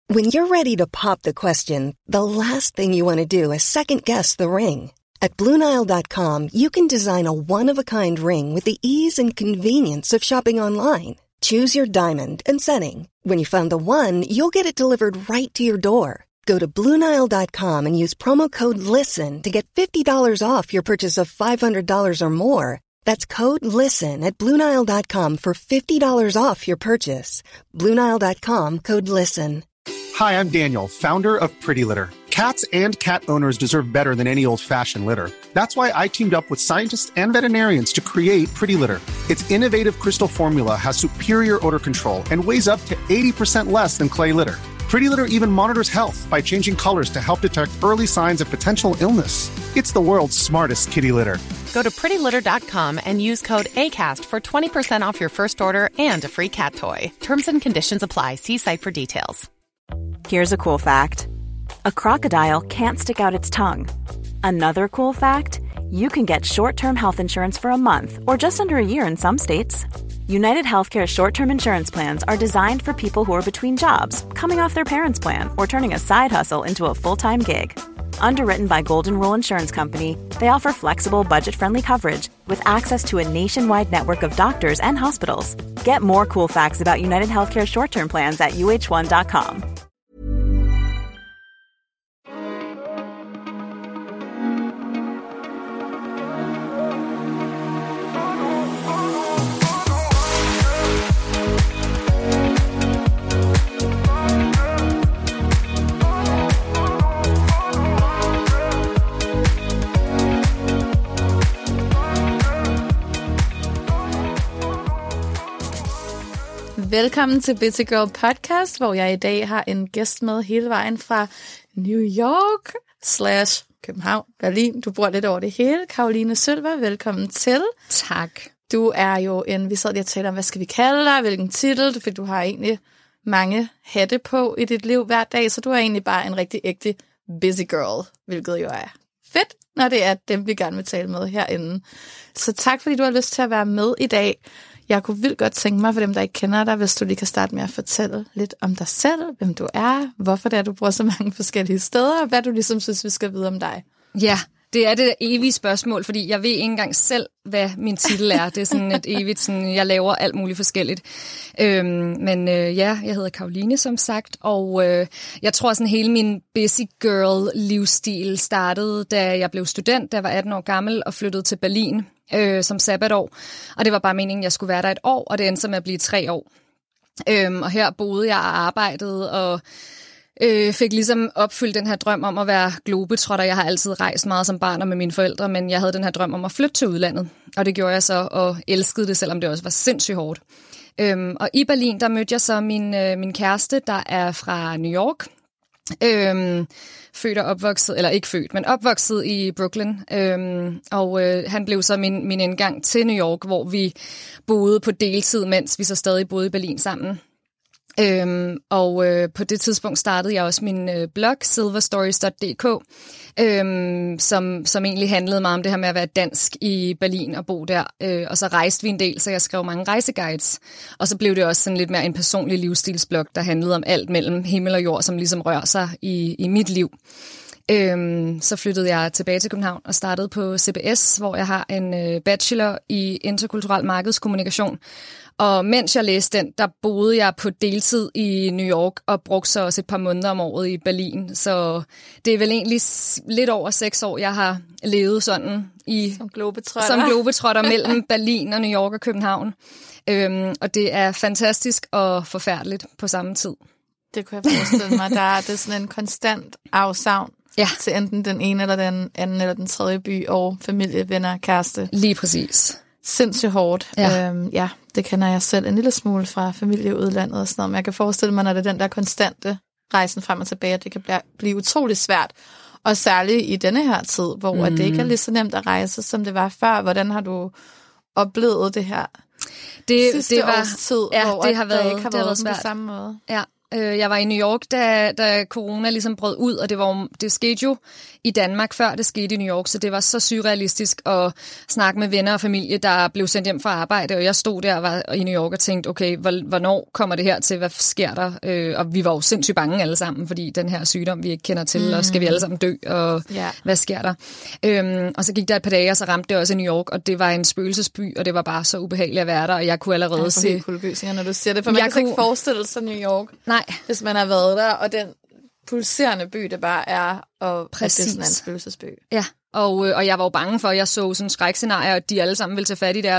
When you're ready to pop the question, the last thing you want to do is second-guess the ring. At BlueNile.com, you can design a one-of-a-kind ring with the ease and convenience of shopping online. Choose your diamond and setting. When you find the one, you'll get it delivered right to your door. Go to BlueNile.com and use promo code LISTEN to get $50 off your purchase of $500 or more. That's code LISTEN at BlueNile.com for $50 off your purchase. BlueNile.com, code LISTEN. Hi, I'm Daniel, founder of Pretty Litter. Cats and cat owners deserve better than any old-fashioned litter. That's why I teamed up with scientists and veterinarians to create Pretty Litter. Its innovative crystal formula has superior odor control and weighs up to 80% less than clay litter. Pretty Litter even monitors health by changing colors to help detect early signs of potential illness. It's the world's smartest kitty litter. Go to prettylitter.com and use code ACAST for 20% off your first order and a free cat toy. Terms and conditions apply. See site for details. Here's a cool fact. A crocodile can't stick out its tongue. Another cool fact, you can get short-term health insurance for a month or just under a year in some states. United Healthcare short-term insurance plans are designed for people who are between jobs, coming off their parents' plan, or turning a side hustle into a full-time gig. Underwritten by Golden Rule Insurance Company, they offer flexible, budget-friendly coverage with access to a nationwide network of doctors and hospitals. Get more cool facts about United Healthcare short-term plans at uh1.com. Velkommen til Busy Girl Podcast, hvor jeg i dag har en gæst med hele vejen fra New York / København, Berlin. Du bor lidt over det hele. Caroline Sølver, velkommen til. Tak. Du er jo vi sad lige og talte om, hvad skal vi kalde dig, hvilken titel, for du har egentlig mange hatte på i dit liv hver dag, så du er egentlig bare en rigtig ægte busy girl, hvilket jo er fedt, når det er dem, vi gerne vil tale med herinde. Så tak, fordi du har lyst til at være med i dag. Jeg kunne vildt godt tænke mig, for dem, der ikke kender dig, hvis du lige kan starte med at fortælle lidt om dig selv, hvem du er, hvorfor det er, du bor så mange forskellige steder, og hvad du ligesom synes, vi skal vide om dig. Ja, det er det evige spørgsmål, fordi jeg ved ikke engang selv, hvad min titel er. Det er sådan et evigt, sådan, jeg laver alt muligt forskelligt. Jeg hedder Caroline, som sagt, og jeg tror sådan hele min busy girl livsstil startede, da jeg blev student, da jeg var 18 år gammel og flyttede til Berlin som sabbatår. Og det var bare meningen, at jeg skulle være der et år, og det endte så med at blive 3 år. Og her boede jeg og arbejdede, og fik ligesom opfyldt den her drøm om at være globetrotter. Jeg har altid rejst meget som barn og med mine forældre, men jeg havde den her drøm om at flytte til udlandet. Og det gjorde jeg så, og elskede det, selvom det også var sindssygt hårdt. Og i Berlin, der mødte jeg så min kæreste, der er fra New York. Født og opvokset, eller ikke født, men opvokset i Brooklyn. Han blev så min indgang til New York, hvor vi boede på deltid, mens vi så stadig boede i Berlin sammen. På det tidspunkt startede jeg også min blog, silverstories.dk, som egentlig handlede meget om det her med at være dansk i Berlin og bo der. Og så rejste vi en del, så jeg skrev mange rejseguides. Og så blev det også sådan lidt mere en personlig livsstilsblog, der handlede om alt mellem himmel og jord, som ligesom rører sig i mit liv. Så flyttede jeg tilbage til København og startede på CBS, hvor jeg har en bachelor i interkulturel markedskommunikation. Og mens jeg læste den, der boede jeg på deltid i New York og brugte så også et par måneder om året i Berlin. Så det er vel egentlig lidt over 6 år, jeg har levet sådan som globetrotter mellem Berlin og New York og København. Og det er fantastisk og forfærdeligt på samme tid. Det kunne jeg forestille mig. Det er sådan en konstant afsavn til enten den ene eller den anden eller den tredje by og familie, venner, kæreste. Lige præcis. Sindssygt hårdt. Ja. Det kender jeg selv en lille smule fra familie i udlandet og sådan noget, men jeg kan forestille mig, når det er den der konstante rejsen frem og tilbage, at det kan blive utrolig svært. Og særligt i denne her tid, hvor det ikke er lige så nemt at rejse, som det var før. Hvordan har du oplevet det her sidste års tid, hvor det har været svært på samme måde? Ja. Jeg var i New York, da corona ligesom brød ud, og det skete jo i Danmark, før det skete i New York, så det var så surrealistisk at snakke med venner og familie, der blev sendt hjem fra arbejde, og jeg stod der og var i New York og tænkte, okay, hvornår kommer det her til, hvad sker der? Og vi var jo sindssygt bange alle sammen, fordi den her sygdom, vi ikke kender til, og skal vi alle sammen dø, og hvad sker der? Og så gik der et par dage, og så ramte det også i New York, og det var en spøgelsesby, og det var bare så ubehageligt at være der, og jeg kunne allerede se... Når du siger det, for man kan ikke forestille sig New York, hvis man har været der, og den pulserende by, det bare er, og præcis. At det er sådan en spøgelsesby. Ja, og jeg var jo bange for, at jeg så sådan skrækscenarier, at de alle sammen ville tage fat i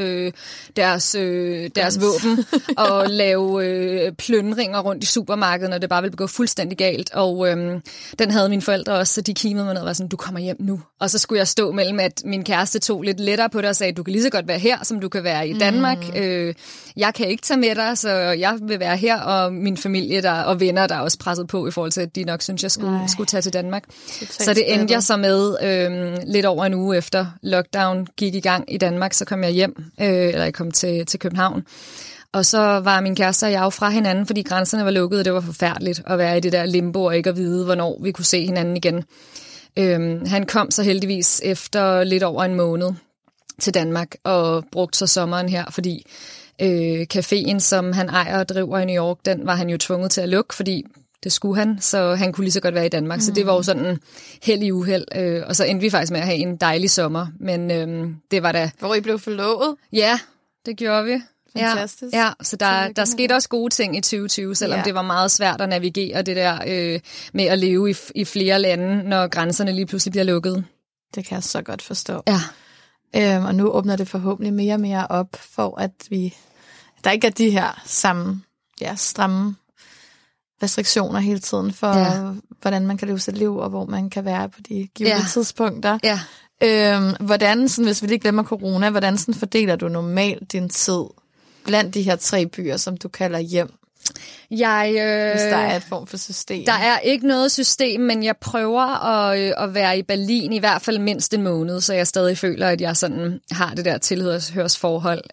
deres våben og lave plyndringer rundt i supermarkedet, når det bare ville gå fuldstændig galt. Og den havde mine forældre også, så de kimede mig ned og var sådan, du kommer hjem nu. Og så skulle jeg stå mellem, at min kæreste tog lidt lettere på det og sagde, du kan lige så godt være her, som du kan være i Danmark. Jeg kan ikke tage med dig, så jeg vil være her, og min familie og venner, der er også presset på i forhold til, at de nok synes, jeg skulle tage til Danmark. Så det endte jeg så med lidt over en uge efter lockdown gik i gang i Danmark, så kom jeg hjem, eller jeg kom til København. Og så var min kæreste og jeg jo fra hinanden, fordi grænserne var lukket, og det var forfærdeligt at være i det der limbo og ikke at vide, hvornår vi kunne se hinanden igen. Han kom så heldigvis efter lidt over en måned til Danmark og brugte så sommeren her, fordi caféen, som han ejer og driver i New York, den var han jo tvunget til at lukke, fordi det skulle han, så han kunne lige så godt være i Danmark. Så det var jo sådan held i uheld. Og så endte vi faktisk med at have en dejlig sommer. Men det var da... Hvor I blev forlovet? Ja, det gjorde vi. Fantastisk. Ja, så der skete også gode ting i 2020, selvom det var meget svært at navigere det der med at leve i flere lande, når grænserne lige pludselig bliver lukket. Det kan jeg så godt forstå. Ja. Og nu åbner det forhåbentlig mere og mere op, for at der ikke er de her stramme restriktioner hele tiden for, hvordan man kan leve sit liv, og hvor man kan være på de givne tidspunkter. Ja. Hvordan, sådan, hvis vi lige glemmer corona, hvordan sådan fordeler du normalt din tid blandt de her 3 byer, som du kalder hjem? Hvis der er et form for system. Der er ikke noget system, men jeg prøver at være i Berlin i hvert fald mindst en måned, så jeg stadig føler, at jeg sådan har det der tilhørsforhold.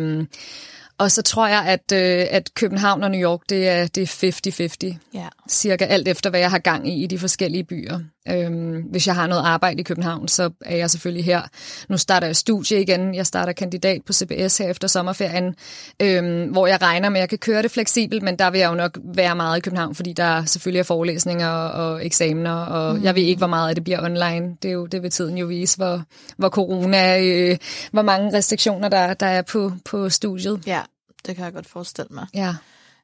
Og så tror jeg, at København og New York, det er 50-50. Ja. Cirka alt efter, hvad jeg har gang i de forskellige byer. Hvis jeg har noget arbejde i København, så er jeg selvfølgelig her. Nu starter jeg studie igen. Jeg starter kandidat på CBS her efter sommerferien, hvor jeg regner med, at jeg kan køre det fleksibelt, men der vil jeg jo nok være meget i København, fordi der selvfølgelig er forelæsninger og eksamener, og jeg ved ikke, hvor meget af det bliver online. Det vil tiden jo vise, hvor corona, hvor mange restriktioner der er på studiet. Ja, det kan jeg godt forestille mig. Ja.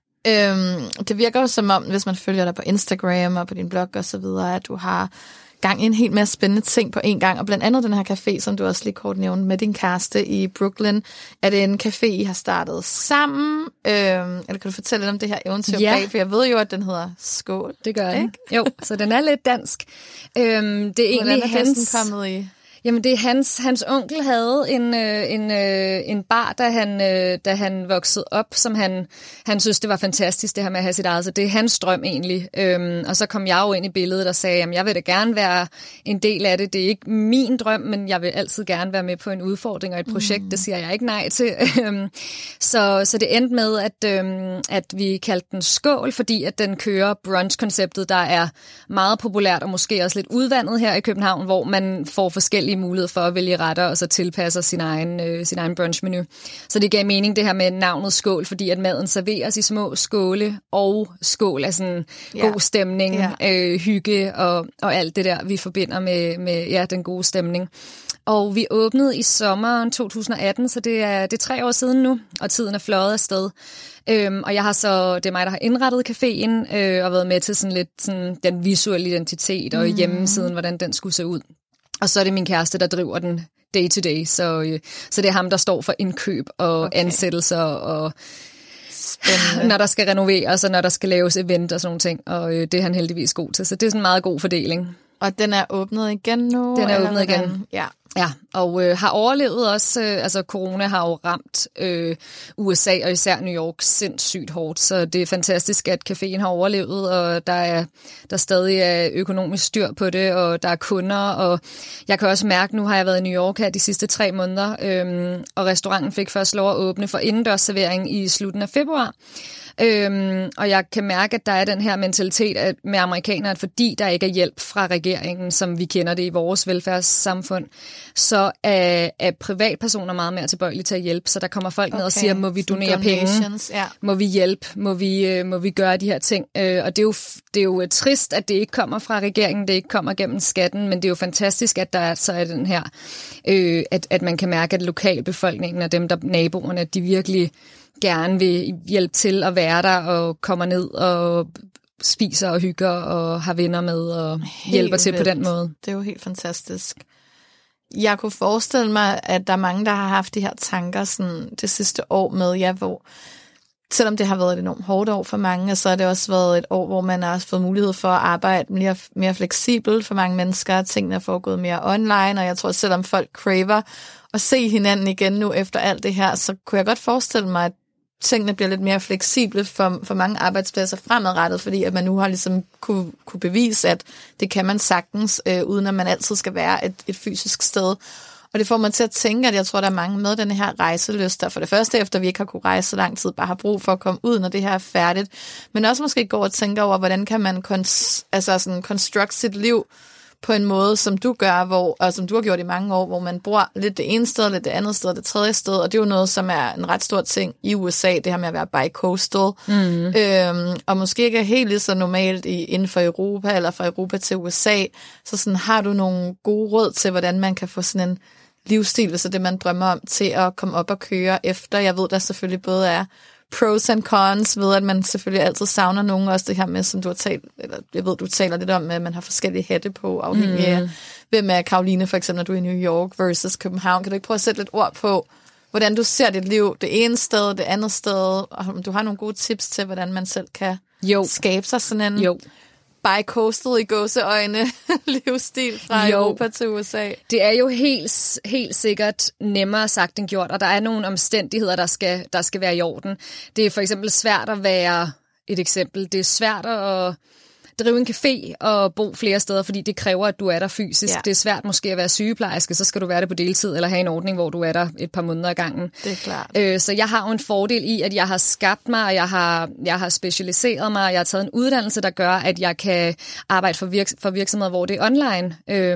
Det virker jo som om, hvis man følger dig på Instagram og på din blog og så videre, at du har gang i en helt masse spændende ting på en gang, og blandt andet den her café, som du også lige kort nævnte, med din kæreste i Brooklyn. Er det en café, I har startet sammen? Eller kan du fortælle lidt om det her eventyr bag? For jeg ved jo, at den hedder Skål. Det gør den. Jo, så den er lidt dansk. Det er egentlig hvordan er den kommet i? Jamen, det er hans onkel havde en bar, da han voksede op, som han synes, det var fantastisk, det her med at have sit eget. Så det er hans drøm egentlig. Og så kom jeg jo ind i billedet og sagde, jamen, jeg vil da gerne være en del af det. Det er ikke min drøm, men jeg vil altid gerne være med på en udfordring og et projekt. Det siger jeg ikke nej til. Så det endte med, at vi kaldte den Skål, fordi at den kører brunch-konceptet, der er meget populært og måske også lidt udvandet her i København, hvor man får forskellige mulighed for at vælge retter, og så tilpasser sin egen brunchmenu. Så det gav mening det her med navnet Skål, fordi at maden serveres i små skåle, og skål er sådan god stemning, hygge og alt det der, vi forbinder med den gode stemning. Og vi åbnede i sommeren 2018, så det er 3 år siden nu, og tiden er fløjet afsted. Og det er mig, der har indrettet caféen, og været med til sådan lidt sådan den visuelle identitet og hjemmesiden, hvordan den skulle se ud. Og så er det min kæreste, der driver den day to day, så det er ham, der står for indkøb og ansættelser og når der skal renoveres og når der skal laves event og sådan nogle ting, og det er han heldigvis god til, så det er sådan en meget god fordeling. Og den er åbnet igen nu? Den er åbnet igen. Ja, og har overlevet også, altså corona har jo ramt USA og især New York sindssygt hårdt, så det er fantastisk, at caféen har overlevet, og der stadig er økonomisk styr på det, og der er kunder, og jeg kan også mærke, nu har jeg været i New York her de sidste 3 måneder, og restauranten fik først lov at åbne for indendørsservering i slutningen af februar, Og jeg kan mærke, at der er den her mentalitet med amerikanere, at fordi der ikke er hjælp fra regeringen, som vi kender det i vores velfærdssamfund, så er privatpersoner meget mere tilbøjelige til at hjælpe. Så der kommer folk ned og siger, må vi donere penge? Ja. Må vi hjælpe? Må vi gøre de her ting? Og det er jo trist, at det ikke kommer fra regeringen, det ikke kommer gennem skatten, men det er jo fantastisk, at der så er den her, at man kan mærke, at lokalbefolkningen og dem, der naboerne, de virkelig gerne vil hjælpe til at være der og kommer ned og spiser og hygger og har venner med og hjælper til på den måde. Det er jo helt fantastisk. Jeg kunne forestille mig, at der er mange, der har haft de her tanker sådan, det sidste år med, hvor selvom det har været et enormt hårdt år for mange, så har det også været et år, hvor man har fået mulighed for at arbejde mere fleksibelt for mange mennesker. Tingene er foregået mere online, og jeg tror, selvom folk craver at se hinanden igen nu efter alt det her, så kunne jeg godt forestille mig, at tingene bliver lidt mere fleksible for mange arbejdspladser fremadrettet, fordi at man nu har ligesom kunne bevise, at det kan man sagtens, uden at man altid skal være et fysisk sted. Og det får mig til at tænke, at jeg tror, der er mange med den her rejselyst, der for det første, efter vi ikke har kunne rejse så lang tid, bare har brug for at komme ud, når det her er færdigt. Men også måske gå og tænke over, hvordan kan man construct sit liv på en måde, som du gør, og som du har gjort i mange år, hvor man bor lidt det ene sted, lidt det andet sted, det tredje sted, og det er jo noget, som er en ret stor ting i USA, det her med at være bi-coastal, og måske ikke er helt lige så normalt inden for Europa, eller fra Europa til USA, så sådan, har du nogle gode råd til, hvordan man kan få sådan en livsstil, hvis det er det, man drømmer om, til at komme op og køre efter. Jeg ved, der selvfølgelig både er pros and cons, ved at man selvfølgelig altid savner nogen, også det her med, som du har talt, eller jeg ved, du taler lidt om, at man har forskellige hatte på, afhængig af, hvem er Caroline, for eksempel, når du er i New York versus København. Kan du ikke prøve at sætte lidt ord på, hvordan du ser dit liv, det ene sted, det andet sted, og om du har nogle gode tips til, hvordan man selv kan skabe sig sådan en bi-coastal i gåseøjne livsstil fra Europa til USA. Det er jo helt sikkert nemmere sagt end gjort, og der er nogle omstændigheder, der skal være i orden. Det er for eksempel svært at være et eksempel. Det er svært at drive en café og bo flere steder, fordi det kræver, at du er der fysisk. Ja. Det er svært måske at være sygeplejerske, så skal du være der på deltid, eller have en ordning, hvor du er der et par måneder ad gangen. Det er klart. Så jeg har jo en fordel i, at jeg har skabt mig, og jeg har specialiseret mig, og jeg har taget en uddannelse, der gør, at jeg kan arbejde for virksomheder, hvor det er online.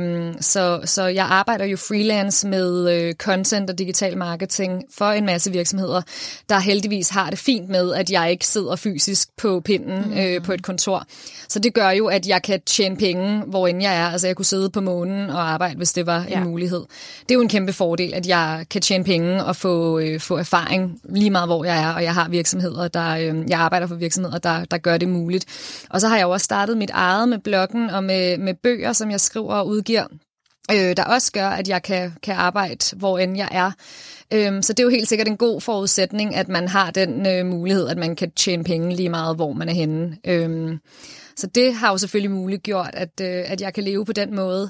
Så jeg arbejder jo freelance med content og digital marketing for en masse virksomheder, der heldigvis har det fint med, at jeg ikke sidder fysisk på pinden på et kontor. Så det gør jo, at jeg kan tjene penge, hvor end jeg er. Altså, jeg kunne sidde på månen og arbejde, hvis det var en mulighed. Det er jo en kæmpe fordel, at jeg kan tjene penge og få erfaring lige meget, hvor jeg er. Og jeg har virksomheder, jeg arbejder for virksomheder, der gør det muligt. Og så har jeg jo også startet mit eget med bloggen og med bøger, som jeg skriver og udgiver, der også gør, at jeg kan arbejde, hvor end jeg er. Så det er jo helt sikkert en god forudsætning, at man har den mulighed, at man kan tjene penge lige meget, hvor man er henne. Så det har jo selvfølgelig muliggjort, at jeg kan leve på den måde.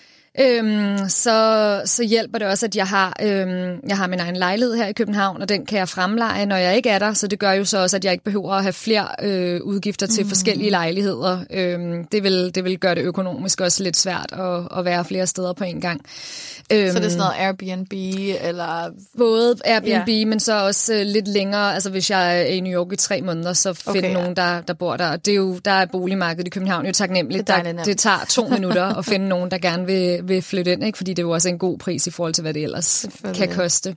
Så hjælper det også, at jeg har min egen lejlighed her i København, og den kan jeg fremleje, når jeg ikke er der. Så det gør jo så også, at jeg ikke behøver at have flere udgifter til forskellige lejligheder. Det vil gøre det økonomisk også lidt svært at være flere steder på en gang. Så det er sådan noget Airbnb, eller? Både Airbnb, men så også lidt længere. Altså hvis jeg er i New York i 3 måneder, så finder nogen, der bor der. Det er jo, der er boligmarkedet i København jo taknemmeligt. Det tager 2 minutter at finde nogen, der gerne vil flytte ind, ikke? Fordi det er jo også en god pris i forhold til, hvad det ellers kan koste.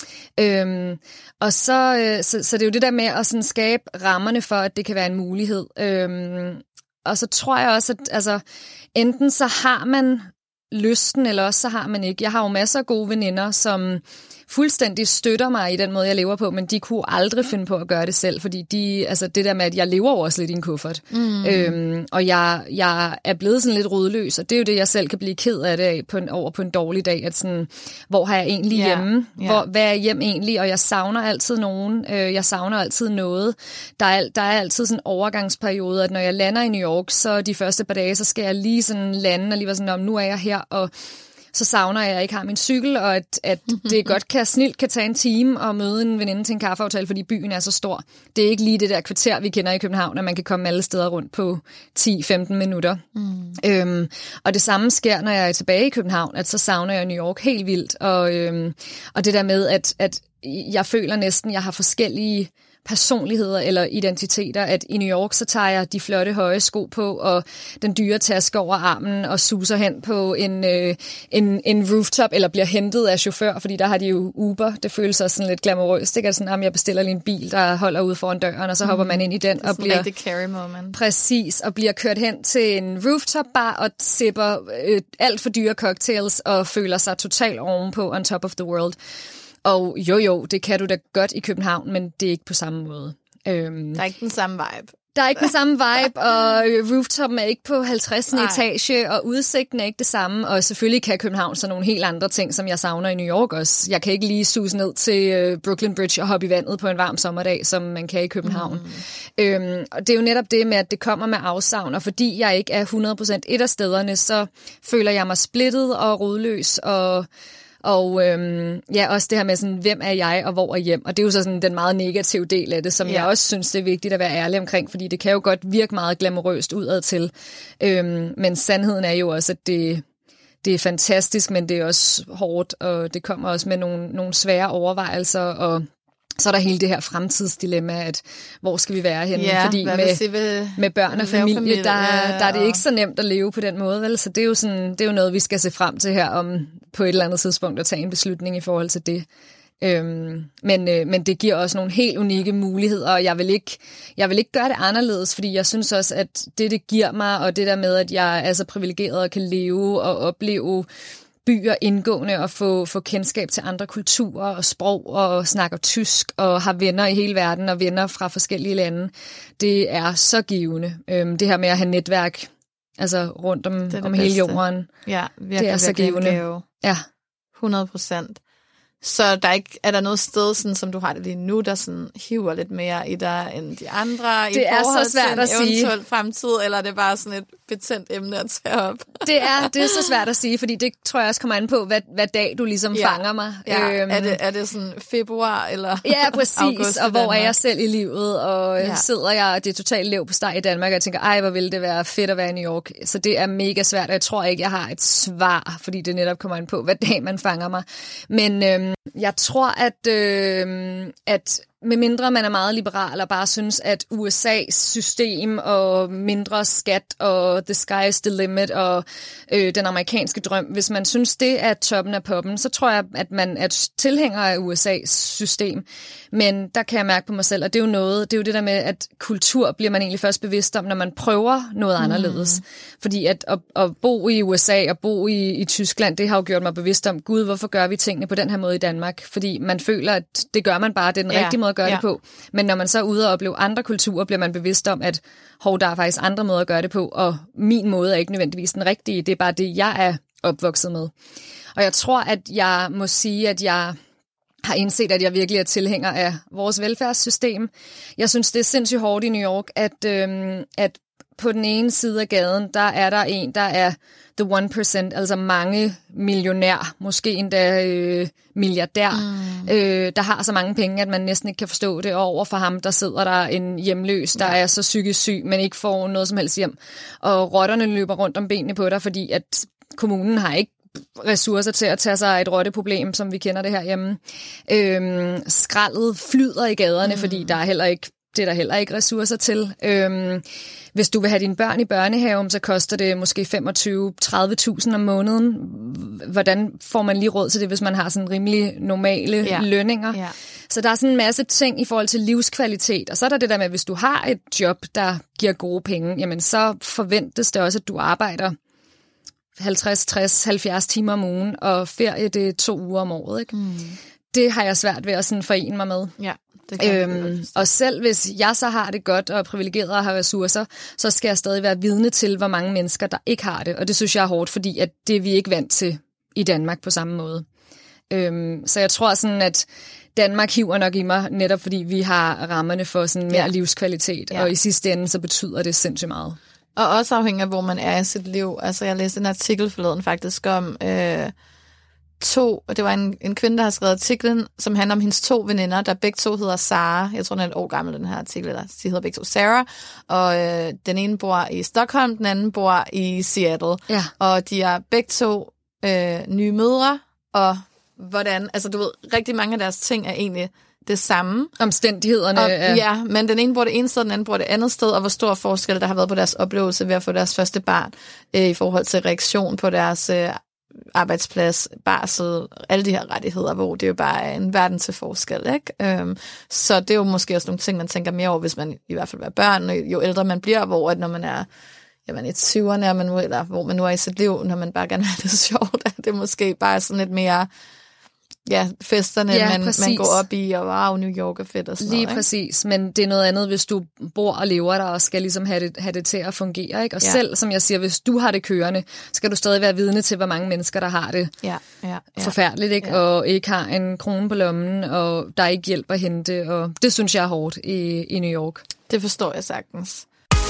Og så det er jo det der med at sådan skabe rammerne for, at det kan være en mulighed. Og så tror jeg også, at altså, enten så har man lysten, eller også så har man ikke. Jeg har jo masser af gode veninder, som fuldstændig støtter mig i den måde, jeg lever på, men de kunne aldrig finde på at gøre det selv, fordi det der med, at jeg lever også lidt i en kuffert. Og jeg er blevet sådan lidt rodløs, og det er jo det, jeg selv kan blive ked af det over på en dårlig dag, at sådan, hvor har jeg egentlig hjemme? Hvad er hjem egentlig? Og jeg savner altid nogen. Jeg savner altid noget. Der er altid sådan en overgangsperiode, at når jeg lander i New York, så de første par dage, så skal jeg lige sådan lande, og lige være sådan, nu er jeg her, og så savner jeg, at jeg ikke har min cykel, og at det godt snildt kan tage en time og møde en veninde til en kaffeaftale, fordi byen er så stor. Det er ikke lige det der kvarter, vi kender i København, at man kan komme alle steder rundt på 10-15 minutter. Og det samme sker, når jeg er tilbage i København, at så savner jeg New York helt vildt. Og det der med, at jeg føler næsten, at jeg har forskellige personligheder eller identiteter, at i New York, så tager jeg de flotte høje sko på, og den dyre taske over armen, og suser hen på en rooftop, eller bliver hentet af chauffør, fordi der har de jo Uber. Det føles også sådan lidt glamourøst, ikke? Altså sådan, jeg bestiller lige en bil, der holder ude foran døren, og så hopper man ind i den, og bliver... rigtig carry moment. Præcis, og bliver kørt hen til en rooftop-bar, og sipper alt for dyre cocktails, og føler sig totalt ovenpå on top of the world. Og jo, det kan du da godt i København, men det er ikke på samme måde. Der er ikke den samme vibe. Der er ikke den samme vibe, og rooftoppen er ikke på 50. etage, og udsigten er ikke det samme. Og selvfølgelig kan København så nogle helt andre ting, som jeg savner i New York også. Jeg kan ikke lige suse ned til Brooklyn Bridge og hoppe i vandet på en varm sommerdag, som man kan i København. Og det er jo netop det med, at det kommer med afsavn, og fordi jeg ikke er 100% et af stederne, så føler jeg mig splittet og rodløs, og også det her med sådan, hvem er jeg, og hvor er hjem? Og det er jo så sådan den meget negative del af det, som jeg også synes, det er vigtigt at være ærlig omkring, fordi det kan jo godt virke meget glamourøst udad til. Men sandheden er jo også, at det er fantastisk, men det er også hårdt, og det kommer også med nogle svære overvejelser, og så er der hele det her fremtidsdilemma, at hvor skal vi være henne? Fordi med børn og familie, der er det ikke så nemt at leve på den måde, vel? Så det er jo noget, vi skal se frem til her om på et eller andet tidspunkt at tage en beslutning i forhold til det. Men det giver også nogle helt unikke muligheder, og jeg vil ikke gøre det anderledes, fordi jeg synes også, at det giver mig, og det der med, at jeg er så privilegeret og kan leve og opleve byer indgående og få kendskab til andre kulturer og sprog og snakker tysk og har venner i hele verden og venner fra forskellige lande. Det er så givende. Det her med at have netværk altså rundt om hele jorden. Ja, virkelig, det er så givende. Ja. 100%. Så er der noget sted, sådan, som du har det lige nu, der sådan hiver lidt mere i dig end de andre? Det er så svært at sige. Eventuelt fremtid, eller er det bare sådan et betændt emne at tage op? Det er så svært at sige, fordi det tror jeg også kommer an på, hvad dag du ligesom fanger mig. Ja. Er det sådan februar eller ja, præcis, august og hvor er jeg selv i livet, og sidder jeg, og det er totalt lev på steg i Danmark, og jeg tænker, ej, hvor ville det være fedt at være i New York. Så det er mega svært, og jeg tror ikke, jeg har et svar, fordi det netop kommer an på, hvad dag man fanger mig. Men jeg tror, at medmindre man er meget liberal og bare synes, at USA's system og mindre skat og the sky is the limit og den amerikanske drøm, hvis man synes, det er toppen af poppen, så tror jeg, at man er tilhænger af USA's system. Men der kan jeg mærke på mig selv, at det er jo det der med, at kultur bliver man egentlig først bevidst om, når man prøver noget anderledes. Fordi at bo i USA og bo i Tyskland, det har jo gjort mig bevidst om, gud, hvorfor gør vi tingene på den her måde i Danmark? Fordi man føler, at det gør man bare, det er den rigtige måde at gøre det på. Men når man så er ude og opleve andre kulturer, bliver man bevidst om, at der er faktisk andre måder at gøre det på, og min måde er ikke nødvendigvis den rigtige. Det er bare det, jeg er opvokset med. Og jeg tror, at jeg må sige, at jeg har indset, at jeg virkelig er tilhænger af vores velfærdssystem. Jeg synes, det er sindssygt hårdt i New York, at på den ene side af gaden, der er der en, der er the 1%, altså mange millionær, måske endda milliardær, der har så mange penge, at man næsten ikke kan forstå det. Og over for ham, der sidder der en hjemløs, der er så psykisk syg, men ikke får noget som helst hjem. Og rotterne løber rundt om benene på dig, fordi at kommunen har ikke ressourcer til at tage sig af et rotteproblem, som vi kender det herhjemme. Skraldet flyder i gaderne, fordi det er der heller ikke ressourcer til. Hvis du vil have dine børn i børnehaven, så koster det måske 25-30.000 om måneden. Hvordan får man lige råd til det, hvis man har sådan rimelig normale lønninger? Ja. Så der er sådan en masse ting i forhold til livskvalitet. Og så er der det der med, at hvis du har et job, der giver gode penge, jamen så forventes det også, at du arbejder 50, 60, 70 timer om ugen, og ferie det er 2 uger om året. Ikke? Det har jeg svært ved at sådan forene mig med. Ja. Og selv hvis jeg så har det godt og er privilegeret og har ressourcer, så skal jeg stadig være vidne til, hvor mange mennesker, der ikke har det. Og det synes jeg er hårdt, fordi at det er vi ikke vant til i Danmark på samme måde. Så jeg tror sådan, at Danmark hiver nok i mig, netop fordi vi har rammerne for sådan mere livskvalitet. Og i sidste ende, så betyder det sindssygt meget. Og også afhængig af, hvor man er i sit liv. Altså, jeg læste en artikel forleden faktisk om det var en kvinde, der har skrevet artiklen, som handler om hendes 2 veninder, der begge to hedder Sarah. Jeg tror, den er et år gammel, den her artikel. De hedder begge to Sarah. Og den ene bor i Stockholm, den anden bor i Seattle. Ja. Og de er begge to nye mødre. Og hvordan, altså du ved, rigtig mange af deres ting er egentlig det samme. Omstændighederne. Ja, men den ene bor det ene sted, den anden bor det andet sted, og hvor stor forskel der har været på deres oplevelse ved at få deres første barn i forhold til reaktion på deres arbejdsplads, barsel, alle de her rettigheder, hvor det jo bare er en verden til forskel, ikke? Så det er jo måske også nogle ting, man tænker mere over, hvis man i hvert fald er børn, jo ældre man bliver, hvor at når man er i 20'erne, eller hvor man nu er i sit liv, når man bare gerne vil have det sjovt, at det måske bare er sådan lidt mere festerne, man går op i, og wow, New York er fedt og sådan noget. Lige præcis, men det er noget andet, hvis du bor og lever der, og skal ligesom have det til at fungere, ikke? Og selv, som jeg siger, hvis du har det kørende, skal du stadig være vidne til, hvor mange mennesker, der har det forfærdeligt, ikke? Og ikke har en krone på lommen, og der er ikke hjælp at hente, og det synes jeg er hårdt i New York. Det forstår jeg sagtens.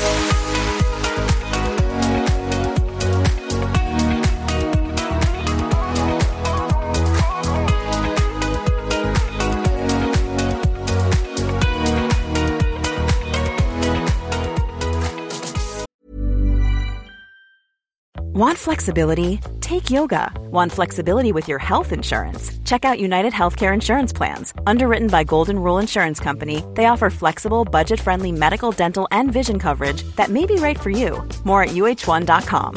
Want flexibility? Take yoga. Want flexibility with your health insurance? Check out United Healthcare Insurance Plans. Underwritten by Golden Rule Insurance Company, they offer flexible, budget-friendly medical, dental, and vision coverage that may be right for you. More at uh1.com.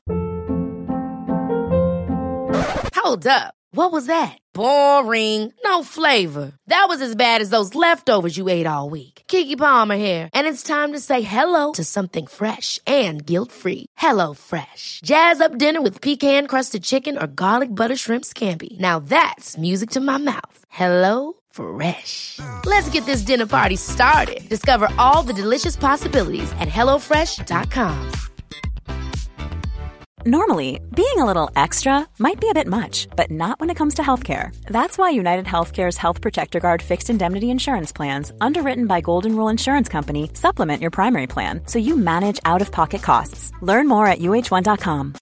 Hold up. What was that? Boring. No flavor. That was as bad as those leftovers you ate all week. Keke Palmer here, and it's time to say hello to something fresh and guilt-free. Hello Fresh. Jazz up dinner with pecan-crusted chicken or garlic butter shrimp scampi. Now that's music to my mouth. Hello Fresh. Let's get this dinner party started. Discover all the delicious possibilities at hellofresh.com. Normally, being a little extra might be a bit much, but not when it comes to healthcare. That's why United Healthcare's Health Protector Guard fixed indemnity insurance plans, underwritten by Golden Rule Insurance Company, supplement your primary plan so you manage out-of-pocket costs. Learn more at uh1.com.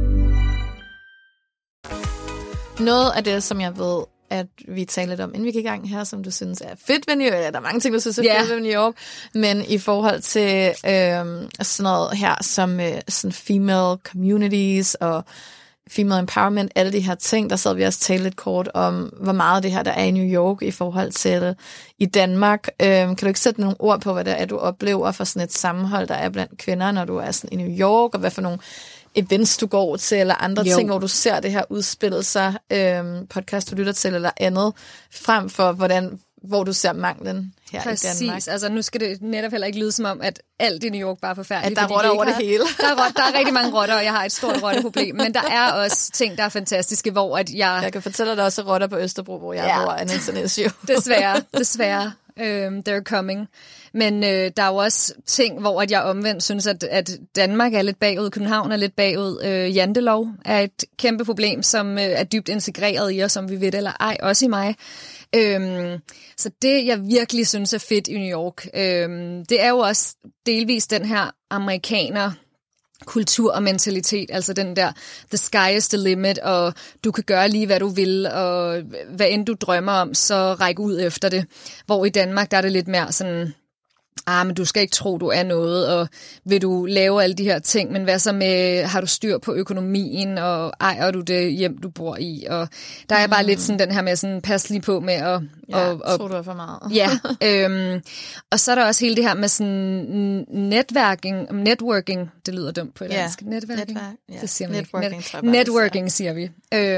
Noget af det, som jeg ved, at vi taler lidt om, inden vi gik i gang her, som du synes er fedt ved New York. Der er mange ting, du synes er fedt ved New York. Men i forhold til sådan noget her, som sådan female communities og female empowerment, alle de her ting, der sad vi også tale lidt kort om, hvor meget det her, der er i New York i forhold til i Danmark. Kan du ikke sætte nogle ord på, hvad det er, du oplever for sådan et sammenhold, der er blandt kvinder, når du er sådan i New York, og hvad for nogle events, du går til, eller andre ting, hvor du ser det her udspille sig, podcast, du lytter til, eller andet, frem for, hvor du ser manglen her i Danmark. Præcis, altså nu skal det netop heller ikke lyde som om, at alt i New York bare er forfærdeligt. At der er rotter over det hele. Der er rigtig mange rotter, og jeg har et stort rotteproblem, men der er også ting, der er fantastiske, hvor at jeg kan fortælle dig også rotter på Østerbro, hvor jeg bor, en internet issue. Desværre. They're coming. Men der er jo også ting, hvor at jeg omvendt synes, at Danmark er lidt bagud, København er lidt bagud. Jantelov er et kæmpe problem, som er dybt integreret i os, som vi ved eller ej, også i mig. Så det, jeg virkelig synes er fedt i New York, det er jo også delvis den her amerikaner kultur og mentalitet, altså den der the sky is the limit, og du kan gøre lige, hvad du vil, og hvad end du drømmer om, så ræk ud efter det. Hvor i Danmark, der er det lidt mere sådan, men du skal ikke tro, du er noget, og vil du lave alle de her ting, men hvad så med, har du styr på økonomien, og ejer du det hjem, du bor i, og der er bare lidt sådan den her med sådan, pas lige på med at tror du er for meget. Ja, og så er der også hele det her med sådan networking, det lyder dumt på dansk. Networking, det siger man ikke. Networking siger vi.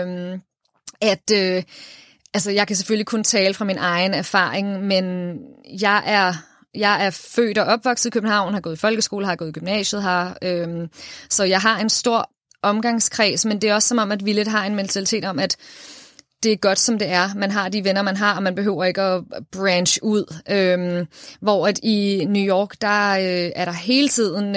Altså jeg kan selvfølgelig kun tale fra min egen erfaring, men jeg er født og opvokset i København, har gået i folkeskole, har gået i gymnasiet her, så jeg har en stor omgangskreds, men det er også som om, at vi lidt har en mentalitet om, at det er godt, som det er. Man har de venner, man har, og man behøver ikke at branch ud. Hvor at i New York, der er der hele tiden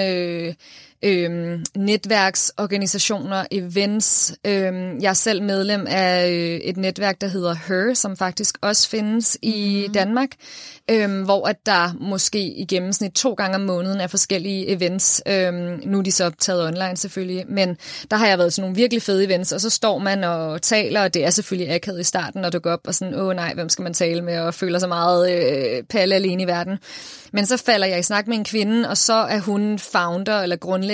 netværksorganisationer, events. Jeg er selv medlem af et netværk, der hedder Her, som faktisk også findes i Danmark, hvor at der måske i gennemsnit 2 gange om måneden er forskellige events. Nu er de så taget online selvfølgelig, men der har jeg været til nogle virkelig fede events, og så står man og taler, og det er selvfølgelig akavet i starten, når du går op og sådan, nej, hvem skal man tale med, og føler sig meget palle alene i verden. Men så falder jeg i snak med en kvinde, og så er hun founder eller grundlægger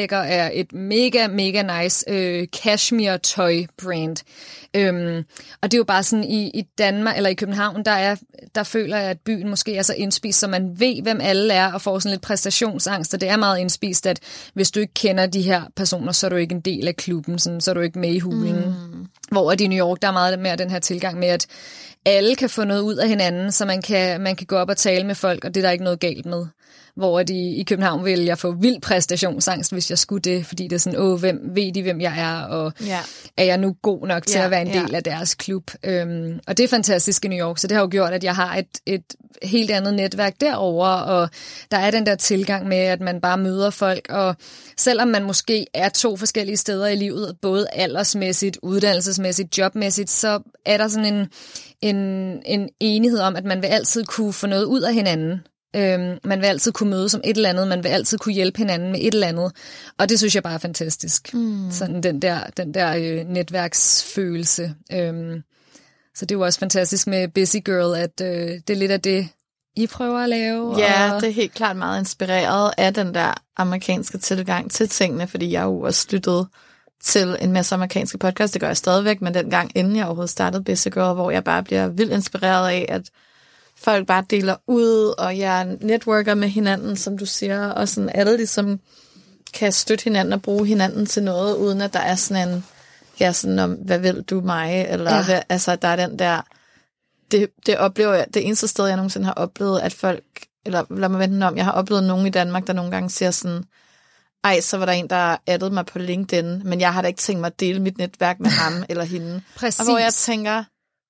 planlægger af et mega, mega nice cashmere tøj brand. Og det er jo bare sådan, i Danmark, eller i København, der føler jeg, at byen måske er så indspist, så man ved, hvem alle er, og får sådan lidt præstationsangst, og det er meget indspist, at hvis du ikke kender de her personer, så er du ikke en del af klubben, sådan, så er du ikke med i hulen. Hvor i New York, der er meget mere den her tilgang med, at alle kan få noget ud af hinanden, så man kan gå op og tale med folk, og det er der ikke noget galt med. Hvor i København vil jeg få vild præstationsangst, hvis jeg skulle det, fordi det er sådan, hvem jeg er, og er jeg nu god nok til at være en del af deres klub. Og det er fantastisk i New York, så det har jo gjort, at jeg har et helt andet netværk derovre, og der er den der tilgang med, at man bare møder folk, og selvom man måske er 2 forskellige steder i livet, både aldersmæssigt, uddannelsesmæssigt, jobmæssigt, så er der sådan en enighed om, at man vil altid kunne få noget ud af hinanden. Man vil altid kunne møde som et eller andet, man vil altid kunne hjælpe hinanden med et eller andet, og det synes jeg bare er fantastisk. Sådan den der netværksfølelse. Så det er jo også fantastisk med Busy Girl, at det er lidt af det, I prøver at lave. Ja, det er helt klart meget inspireret af den der amerikanske tilgang til tingene, fordi jeg har jo også lyttet til en masse amerikanske podcast, det gør jeg stadigvæk, men dengang inden jeg overhovedet startede Busy Girl, hvor jeg bare bliver vildt inspireret af, at folk bare deler ud, og jeg networker med hinanden, som du siger, og sådan alle ligesom kan støtte hinanden og bruge hinanden til noget, uden at der er sådan en, sådan om, hvad vil du mig, eller hvad, altså der er den der, det oplever jeg, det eneste sted, jeg nogensinde har oplevet, at folk, eller lad mig vente om, jeg har oplevet nogen i Danmark, der nogle gange siger sådan, ej, så var der en, der addede mig på LinkedIn, men jeg har da ikke tænkt mig at dele mit netværk med ham eller hende. Præcis. Og hvor jeg tænker,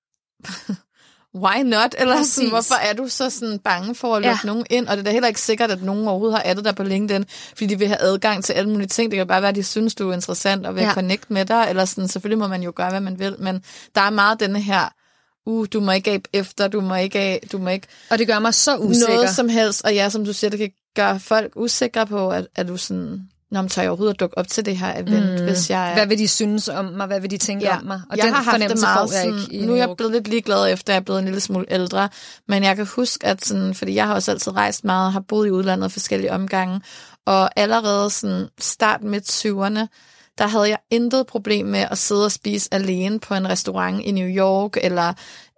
why not? Eller sådan, hvorfor er du så sådan bange for at lukke nogen ind? Og det er da heller ikke sikkert, at nogen overhovedet har addet dig på LinkedIn, fordi de vil have adgang til alle mulige ting. Det kan bare være, at de synes, du er interessant og vil connect med dig. Eller sådan, selvfølgelig må man jo gøre, hvad man vil. Men der er meget denne her, du må ikke abe efter, du må ikke. Og det gør mig så usikker. Noget som helst. Og ja, som du siger, det kan gøre folk usikre på, at du sådan, når man tager overhovedet at dukke op til det her event, hvis jeg... Hvad vil de synes om mig? Hvad vil de tænke om mig? Og jeg den har haft det meget får jeg ikke i nu er jeg blevet lidt ligeglad efter, jeg er blevet en lille smule ældre, men jeg kan huske, at sådan, fordi jeg har også altid rejst meget og har boet i udlandet forskellige omgange, og allerede sådan start midt-20'erne, der havde jeg intet problem med at sidde og spise alene på en restaurant i New York, eller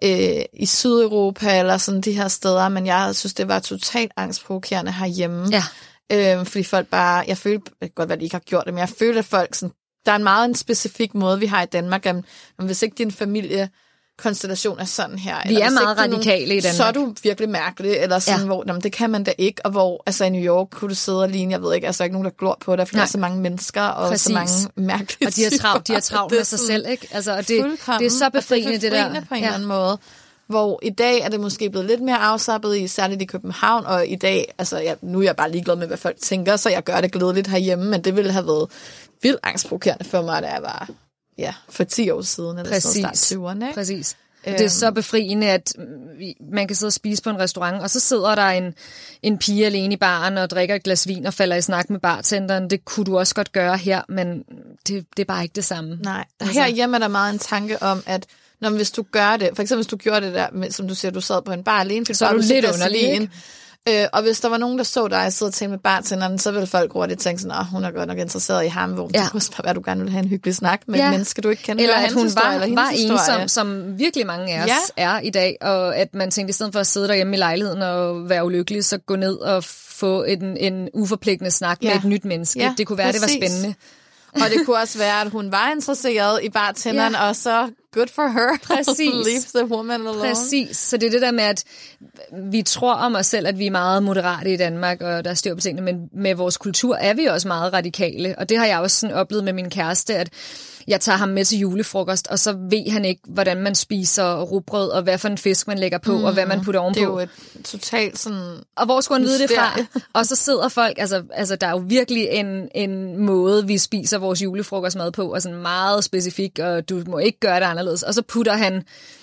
i Sydeuropa, eller sådan de her steder, men jeg synes, det var totalt angstprovokerende herhjemme. Ja. Fordi folk bare, jeg følte, det kan godt være, at de ikke har gjort det, men jeg følte, at folk sådan, der er en meget specifik måde, vi har i Danmark, at hvis ikke din familiekonstellation er sådan her, vi er meget radikale i Danmark, så er du virkelig mærkelig, eller sådan, hvor, det kan man da ikke, og hvor, altså i New York kunne du sidde alene, jeg ved ikke, altså ikke nogen, der glor på dig, fordi der er så mange mennesker, og så mange mærkelige og de har travlt med sig selv, ikke? Altså, og det er så befriende, det der. På en eller anden måde. Hvor i dag er det måske blevet lidt mere afslappet i, særligt i København, og i dag, altså nu er jeg bare ligeglad med, hvad folk tænker, så jeg gør det glædeligt herhjemme, men det ville have været vildt angstprovokerende for mig, da jeg var for 10 år siden, eller sådan start 20'erne. Præcis. Det er så befriende, at man kan sidde og spise på en restaurant, og så sidder der en pige alene i baren og drikker et glas vin og falder i snak med bartenderen. Det kunne du også godt gøre her, men det er bare ikke det samme. Nej, herhjemme er der meget en tanke om, at hvis du gør det, for eksempel hvis du gjorde det der, som du siger, du sad på en bar alene, så er du lidt underlig, og hvis der var nogen, der så dig sidde og tale med bartenderen, så ville folk hurtigt tænke sådan, hun er godt nok interesseret i ham, hvor det kunne bare være, du gerne vil have en hyggelig snak med et menneske, du ikke kender. Eller at hun var ensom, som virkelig mange af os er i dag, og at man tænkte, i stedet for at sidde derhjemme i lejligheden og være ulykkelig, så gå ned og få en uforpligtende snak med et nyt menneske. Det kunne være, det var spændende. Og det kunne også være, at hun var interesseret i bartenderen, og så good for her. Præcis. Leave the woman alone. Præcis. Så det er det der med, at vi tror om os selv, at vi er meget moderate i Danmark, og der er styr på tingene, men med vores kultur er vi også meget radikale. Og det har jeg også sådan oplevet med min kæreste, at jeg tager ham med til julefrokost, og så ved han ikke, hvordan man spiser rugbrød, og hvad for en fisk man lægger på, og hvad man putter ovenpå. Det er jo et totalt sådan... Og hvor skulle han vide det fra? Og så sidder folk, altså der er jo virkelig en måde, vi spiser vores julefrokostmad på, og sådan meget specifik, og du må ikke gøre det anderledes. Og så putter han...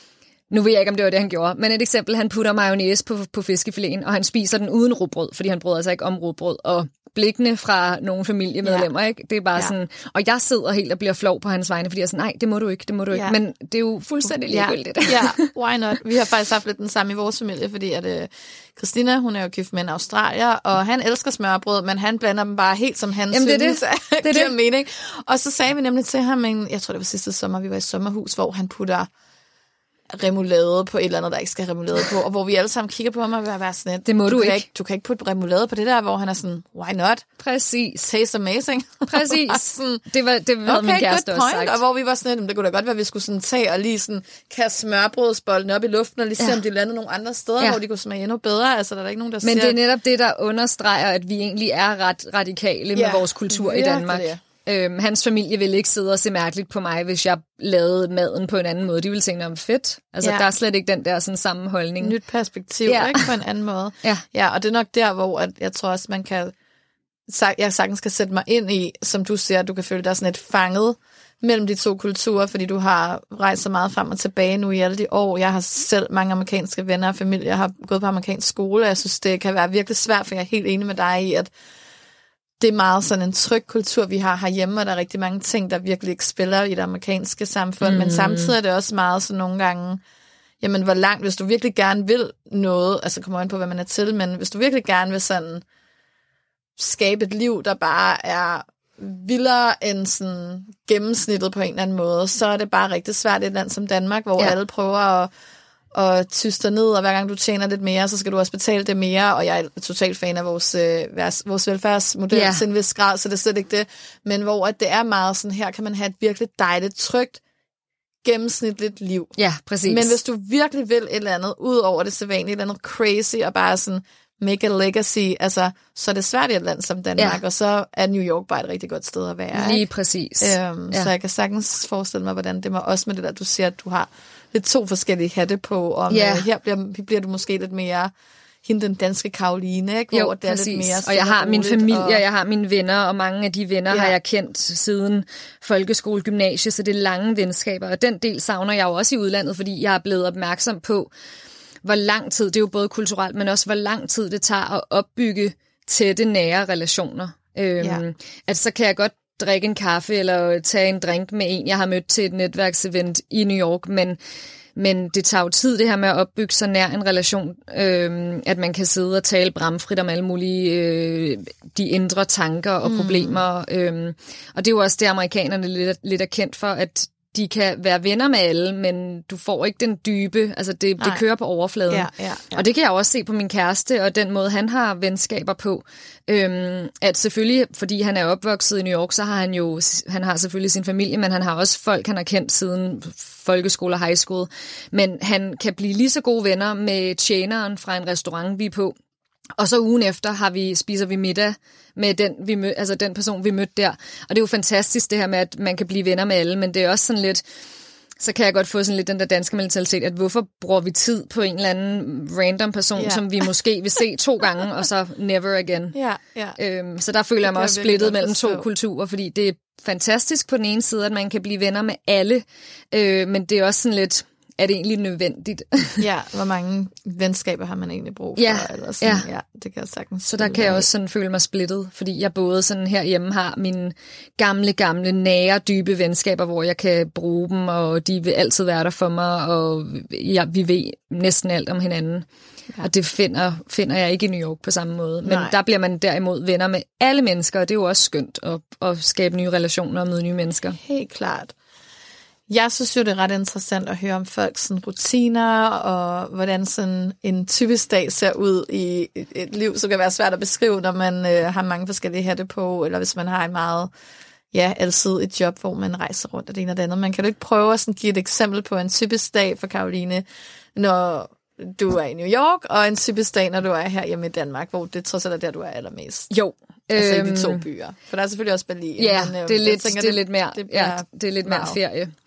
Nu ved jeg ikke, om det var det, han gjorde, men et eksempel, han putter mayonnaise på fiskefiléen, og han spiser den uden rugbrød, fordi han bryder altså ikke om rugbrød, og blikkene fra nogle familiemedlemmer, ikke? Det er bare sådan, og jeg sidder helt og bliver flov på hans vegne, fordi jeg er sådan, nej, det må du ikke, men det er jo fuldstændig ligegyldigt. Ja, why not? Vi har faktisk haft lidt den samme i vores familie, fordi at Christina, hun er jo gift med en australier, og han elsker smørbrød, men han blander dem bare helt som han synes, det giver mening. Og så sagde vi nemlig til ham, jeg tror det var sidste sommer, vi var i sommerhus, hvor han putter remoulade på et eller andet, der ikke skal remoulade på, og hvor vi alle sammen kigger på ham og vil være sådan lidt, det må du ikke. Du kan ikke putte remoulade på det der, hvor han er sådan, why not? Præcis. Taste amazing. Præcis. sådan, det havde min kæreste også sagt. Og hvor vi var sådan lidt, det kunne da godt være, at vi skulle sådan tage og lige sådan kaste smørbrødsbolden op i luften, og lige se, om de landede nogle andre steder, hvor de kunne smage endnu bedre. Altså, der er ikke nogen, der Men det er netop det, der understreger, at vi egentlig er ret radikale med vores kultur i Danmark. Hans familie ville ikke sidde og se mærkeligt på mig, hvis jeg lavede maden på en anden måde. De ville tænke om fedt. Altså, der er slet ikke den der sådan sammenholdning. Nyt perspektiv, ikke? På en anden måde. Ja, og det er nok der, hvor at jeg tror også, man kan... Jeg sagtens skal sætte mig ind i, som du siger, at du kan føle dig sådan et fanget mellem de to kulturer, fordi du har rejst så meget frem og tilbage nu i alle de år. Jeg har selv mange amerikanske venner og familie. Jeg har gået på amerikansk skole, og jeg synes, det kan være virkelig svært, for jeg er helt enig med dig i, at det er meget sådan en tryg kultur, vi har herhjemme, og der er rigtig mange ting, der virkelig ikke spiller i det amerikanske samfund, men samtidig er det også meget så nogle gange, jamen hvor langt, hvis du virkelig gerne vil noget, altså kommer an på, hvad man er til, men hvis du virkelig gerne vil sådan skabe et liv, der bare er vildere end sådan gennemsnittet på en eller anden måde, så er det bare rigtig svært i et land som Danmark, hvor alle prøver at tyste ned, og hver gang du tjener lidt mere, så skal du også betale det mere, og jeg er totalt fan af vores velfærdsmodel til en vis grad, så det er slet ikke det, men hvor at det er meget sådan, her kan man have et virkelig dejligt, trygt, gennemsnitligt liv. Ja, præcis. Men hvis du virkelig vil et eller andet, ud over det sædvanlige, et eller andet crazy, og bare sådan make a legacy, altså, så er det svært i et land som Danmark, og så er New York bare et rigtig godt sted at være. Lige præcis. Så jeg kan sagtens forestille mig, hvordan det var også med det der, du siger, at du har lidt to forskellige hatte på, og her bliver du måske lidt mere hende den danske Karoline, ikke? Hvor det er lidt mere og jeg har min familie, og jeg har mine venner, og mange af de venner har jeg kendt siden folkeskole, gymnasie, så det er lange venskaber, og den del savner jeg jo også i udlandet, fordi jeg er blevet opmærksom på, hvor lang tid, det er jo både kulturelt, men også hvor lang tid det tager at opbygge tætte, nære relationer. At så kan jeg godt drikke en kaffe eller tage en drink med en, jeg har mødt til et netværksevent i New York, men det tager jo tid, det her med at opbygge så nær en relation, at man kan sidde og tale bramfrit om alle mulige de indre tanker og problemer. Og det er jo også det, amerikanerne lidt er kendt for, at de kan være venner med alle, men du får ikke den dybe, altså det kører på overfladen. Ja. Og det kan jeg også se på min kæreste, og den måde, han har venskaber på. At selvfølgelig, fordi han er opvokset i New York, så har han har selvfølgelig sin familie, men han har også folk, han har kendt siden folkeskole og high school. Men han kan blive lige så gode venner med tjeneren fra en restaurant, vi er på. Og så ugen efter spiser vi middag med den person, vi mødte der. Og det er jo fantastisk det her med, at man kan blive venner med alle, men det er også sådan lidt, så kan jeg godt få sådan lidt den der danske mentalitet, at hvorfor bruger vi tid på en eller anden random person, som vi måske vil se 2 gange, og så never again. Så der føler jeg mig også splittet mellem 2 kulturer, fordi det er fantastisk på den ene side, at man kan blive venner med alle, men det er også sådan lidt, er det egentlig nødvendigt? Hvor mange venskaber har man egentlig brug for? Eller sådan. Det kan jeg sagtens. Så der kan jeg også sådan føle mig splittet, fordi jeg både sådan herhjemme har mine gamle, nære, dybe venskaber, hvor jeg kan bruge dem, og de vil altid være der for mig, og vi ved næsten alt om hinanden. Og det finder jeg ikke i New York på samme måde. Men der bliver man derimod venner med alle mennesker, og det er jo også skønt at skabe nye relationer og møde nye mennesker. Helt klart. Jeg synes jo, det er ret interessant at høre om folks sådan, rutiner, og hvordan sådan en typisk dag ser ud i et liv, som kan være svært at beskrive, når man har mange forskellige hatte på, eller hvis man har en meget alsidigt job, hvor man rejser rundt af det ene og det andet. Man kan jo ikke prøve at sådan, give et eksempel på en typisk dag for Karoline, når du er i New York, og en typisk dag, når du er her hjemme i Danmark, hvor det trods alt er der, du er allermest. Jo. Altså i de 2 byer. For der er selvfølgelig også Berlin. Ja, men, det er lidt mere ferie.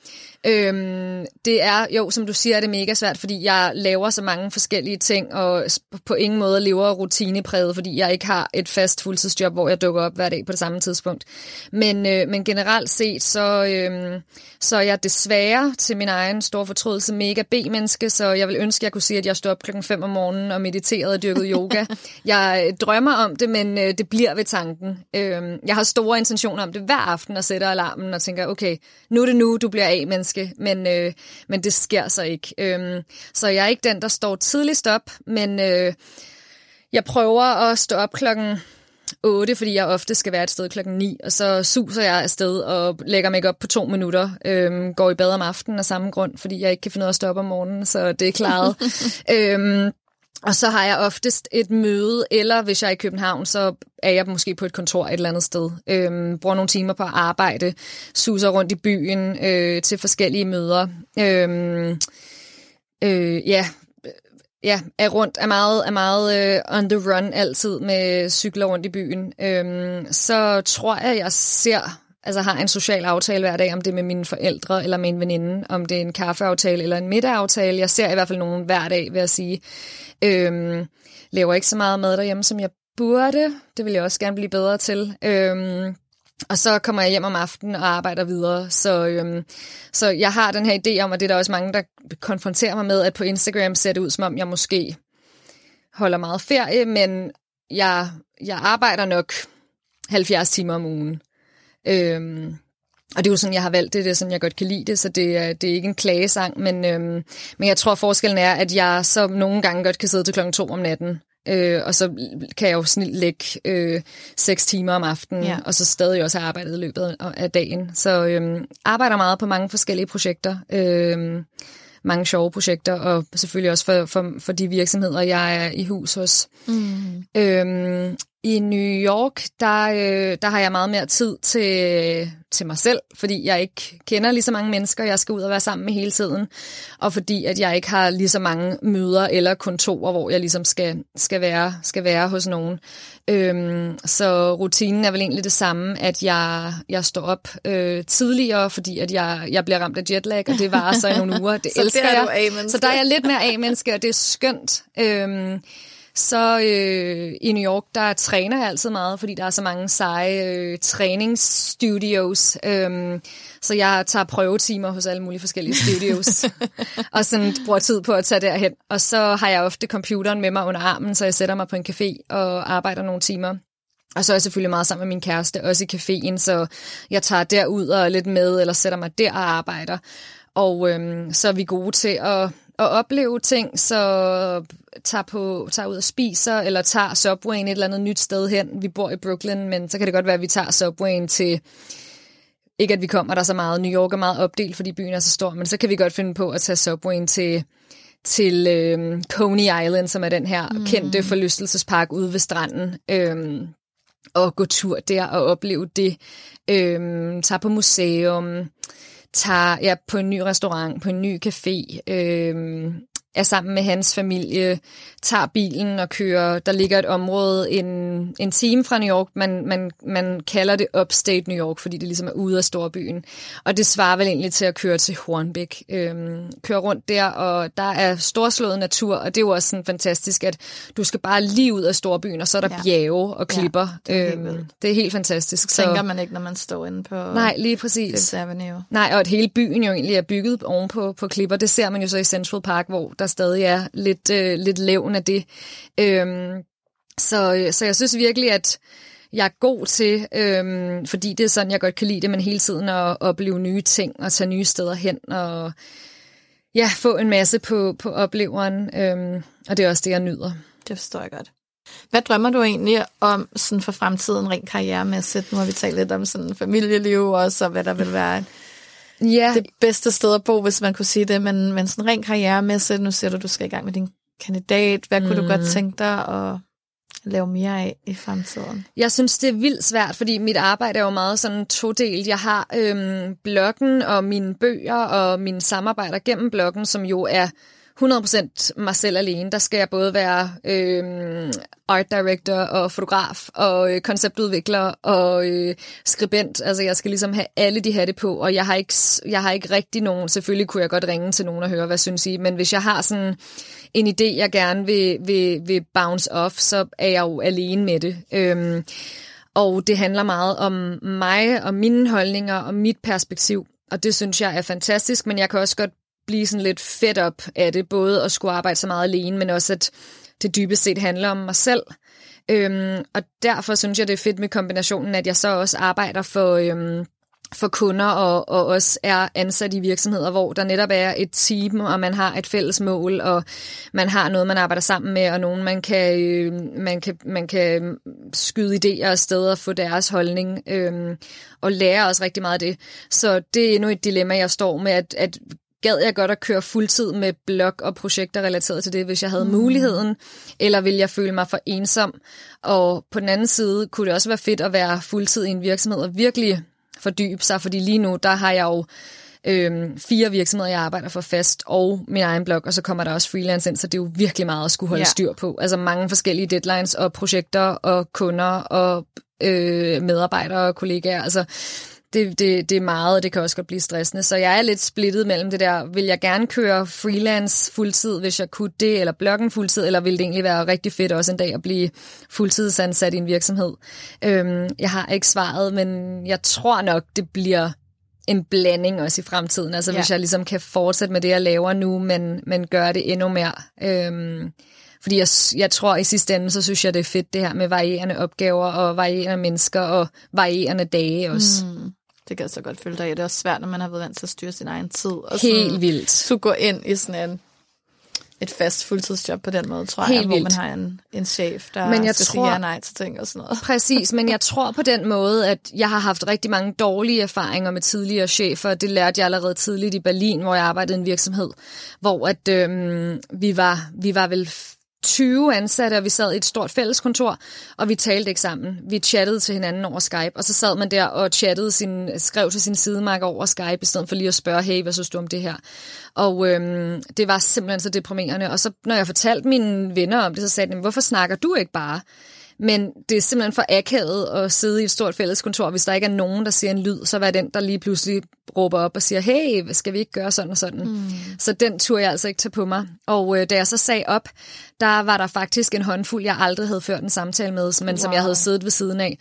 Det er, jo, som du siger, er det mega svært, fordi jeg laver så mange forskellige ting, og på ingen måde lever rutinepræget, fordi jeg ikke har et fast fuldtidsjob, hvor jeg dukker op hver dag på det samme tidspunkt. Men generelt set, så er jeg desværre til min egen store fortrydelse mega B-menneske, så jeg vil ønske, at jeg kunne sige, at jeg stod op 5:00 om morgenen og mediterede og dyrkede yoga. Jeg drømmer om det, men det bliver ved tanken. Jeg har store intentioner om det hver aften og sætter alarmen og tænker, okay, nu er det nu, du bliver A-menneske. Men det sker så ikke. Så jeg er ikke den, der står tidligst op, men jeg prøver at stå op 8, fordi jeg ofte skal være et sted 9, og så suser jeg afsted og lægger mig op på 2 minutter, går i bad om aftenen af samme grund, fordi jeg ikke kan finde ud af at stå op om morgenen, så det er klaret. Og så har jeg oftest et møde, eller hvis jeg er i København, så er jeg måske på et kontor et eller andet sted. Bruger nogle timer på at arbejde, suser rundt i byen til forskellige møder. Er meget on the run altid med cykler rundt i byen. Så tror jeg har en social aftale hver dag, om det er med mine forældre eller med en veninde, om det er en kaffeaftale eller en middagaftale. Jeg ser i hvert fald nogen hver dag, vil jeg sige. Laver ikke så meget mad derhjemme, som jeg burde. Det vil jeg også gerne blive bedre til. Og så kommer jeg hjem om aftenen og arbejder videre. Så jeg har den her idé om, og det er der også mange, der konfronterer mig med, at på Instagram ser det ud, som om jeg måske holder meget ferie, men jeg arbejder nok 70 timer om ugen. Og det er jo sådan, jeg har valgt det er sådan, jeg godt kan lide det, så det er ikke en klagesang, men jeg tror, forskellen er, at jeg så nogle gange godt kan sidde til 2:00 om natten, og så kan jeg jo snilt lægge 6 timer om aftenen, og så stadig også have arbejdet i løbet af dagen. Så arbejder meget på mange forskellige projekter, mange sjove projekter, og selvfølgelig også for de virksomheder, jeg er i hus hos. I New York, der har jeg meget mere tid til mig selv, fordi jeg ikke kender lige så mange mennesker, jeg skal ud og være sammen med hele tiden, og fordi at jeg ikke har lige så mange møder eller kontorer, hvor jeg ligesom skal være hos nogen. Så rutinen er vel egentlig det samme, at jeg står op tidligere, fordi at jeg bliver ramt af jetlag, og det varer så i nogle uger. Det elsker jeg. Så der er jeg lidt mere A-menneske, og det er skønt. Så i New York, der træner jeg altid meget, fordi der er så mange seje træningsstudios. Så jeg tager prøvetimer hos alle mulige forskellige studios, og sådan bruger tid på at tage derhen. Og så har jeg ofte computeren med mig under armen, så jeg sætter mig på en café og arbejder nogle timer. Og så er jeg selvfølgelig meget sammen med min kæreste, også i caféen, så jeg tager derud og lidt med, eller sætter mig der og arbejder. Og så er vi gode til at opleve ting, så tager ud og spiser, eller tager Subwayen et eller andet nyt sted hen. Vi bor i Brooklyn, men så kan det godt være, at vi tager Subwayen til, ikke at vi kommer der så meget, New York er meget opdelt, fordi byen er så stor, men så kan vi godt finde på at tage Subwayen til Coney Island, som er den her kendte forlystelsespark ude ved stranden, og gå tur der og opleve det. Tager på museum, tager på en ny restaurant, på en ny café, er sammen med hans familie, tager bilen og kører. Der ligger et område en time fra New York, man kalder det Upstate New York, fordi det ligesom er ude af storbyen. Og det svarer vel egentlig til at køre til Hornbæk. Køre rundt der, og der er storslået natur, og det er jo også sådan fantastisk, at du skal bare lige ud af storbyen, og så er der bjerge og klipper. Det er helt fantastisk. Det tænker man ikke, når man står inde på lige præcis. Fifth Avenue. Nej, og at hele byen jo egentlig er bygget oven på klipper. Det ser man jo så i Central Park, hvor der stadig er lidt levn af det. Så jeg synes virkelig, at jeg er god til, fordi det er sådan, jeg godt kan lide det, men hele tiden at opleve nye ting og tage nye steder hen og få en masse på opleveren. Og det er også det, jeg nyder. Det forstår jeg godt. Hvad drømmer du egentlig om sådan for fremtiden rent karrieremæssigt? Nu har vi talt lidt om sådan familieliv også, og hvad der vil være det bedste sted at bo, hvis man kunne sige det, men sådan rent karrieremæssigt, nu siger du skal i gang med din kandidat. Hvad kunne du godt tænke dig at lave mere af i fremtiden? Jeg synes, det er vildt svært, fordi mit arbejde er jo meget sådan todelt. Jeg har bloggen og mine bøger og mine samarbejder gennem bloggen, som jo er 100% mig selv alene. Der skal jeg både være art director og fotograf og konceptudvikler og skribent. Altså jeg skal ligesom have alle de hatte på, og jeg har ikke rigtig nogen. Selvfølgelig kunne jeg godt ringe til nogen og høre, hvad synes I, men hvis jeg har sådan en idé, jeg gerne vil bounce off, så er jeg jo alene med det. Og det handler meget om mig og mine holdninger og mit perspektiv, og det synes jeg er fantastisk, men jeg kan også godt blive sådan lidt fed op af det, både at skulle arbejde så meget alene, men også at det dybest set handler om mig selv. Og derfor synes jeg, det er fedt med kombinationen, at jeg så også arbejder for kunder og også er ansat i virksomheder, hvor der netop er et team, og man har et fælles mål, og man har noget, man arbejder sammen med, og nogen, man kan skyde idéer afsted og få deres holdning, og lære også rigtig meget af det. Så det er endnu et dilemma, jeg står med, at gad jeg godt at køre fuldtid med blog og projekter relateret til det, hvis jeg havde muligheden, eller vil jeg føle mig for ensom? Og på den anden side kunne det også være fedt at være fuldtid i en virksomhed og virkelig fordybe sig, fordi lige nu, der har jeg jo 4 virksomheder, jeg arbejder for fast, og min egen blog, og så kommer der også freelance ind, så det er jo virkelig meget at skulle holde styr på. Altså mange forskellige deadlines og projekter og kunder og medarbejdere og kollegaer, altså det er meget, og det kan også godt blive stressende. Så jeg er lidt splittet mellem det der, vil jeg gerne køre freelance fuldtid, hvis jeg kunne det, eller bloggen fuldtid, eller vil det egentlig være rigtig fedt også en dag at blive fuldtidsansat i en virksomhed? Jeg har ikke svaret, men jeg tror nok, det bliver en blanding også i fremtiden. Altså hvis jeg ligesom kan fortsætte med det, jeg laver nu, men gøre det endnu mere. Fordi jeg tror i sidste ende, så synes jeg, det er fedt det her med varierende opgaver og varierende mennesker og varierende dage også. Det kan jeg så godt følge dig i. Det er også svært, når man har været vant til at styre sin egen tid. Og helt vildt. Så gå ind i sådan et fast fuldtidsjob på den måde, tror helt jeg, vildt. hvor man har en chef, der skal sige ja nej til ting og sådan noget. Præcis, men jeg tror på den måde, at jeg har haft rigtig mange dårlige erfaringer med tidligere chefer. Det lærte jeg allerede tidligt i Berlin, hvor jeg arbejdede i en virksomhed, hvor at vi var vel 20 ansatte, og vi sad i et stort fælleskontor, og vi talte ikke sammen. Vi chattede til hinanden over Skype, og så sad man der og skrev til sin sidemark over Skype, i stedet for lige at spørge, hey, hvad synes du om det her? Og det var simpelthen så deprimerende. Og så, når jeg fortalte mine venner om det, så sagde de, hvorfor snakker du ikke bare? Men det er simpelthen for akavet at sidde i et stort fælleskontor. Hvis der ikke er nogen, der siger en lyd, så var den, der lige pludselig råber op og siger, hey, skal vi ikke gøre sådan og sådan? Så den turde jeg altså ikke tage på mig. Og da jeg så sagde op, der var der faktisk en håndfuld, jeg aldrig havde ført en samtale med, men som jeg havde siddet ved siden af.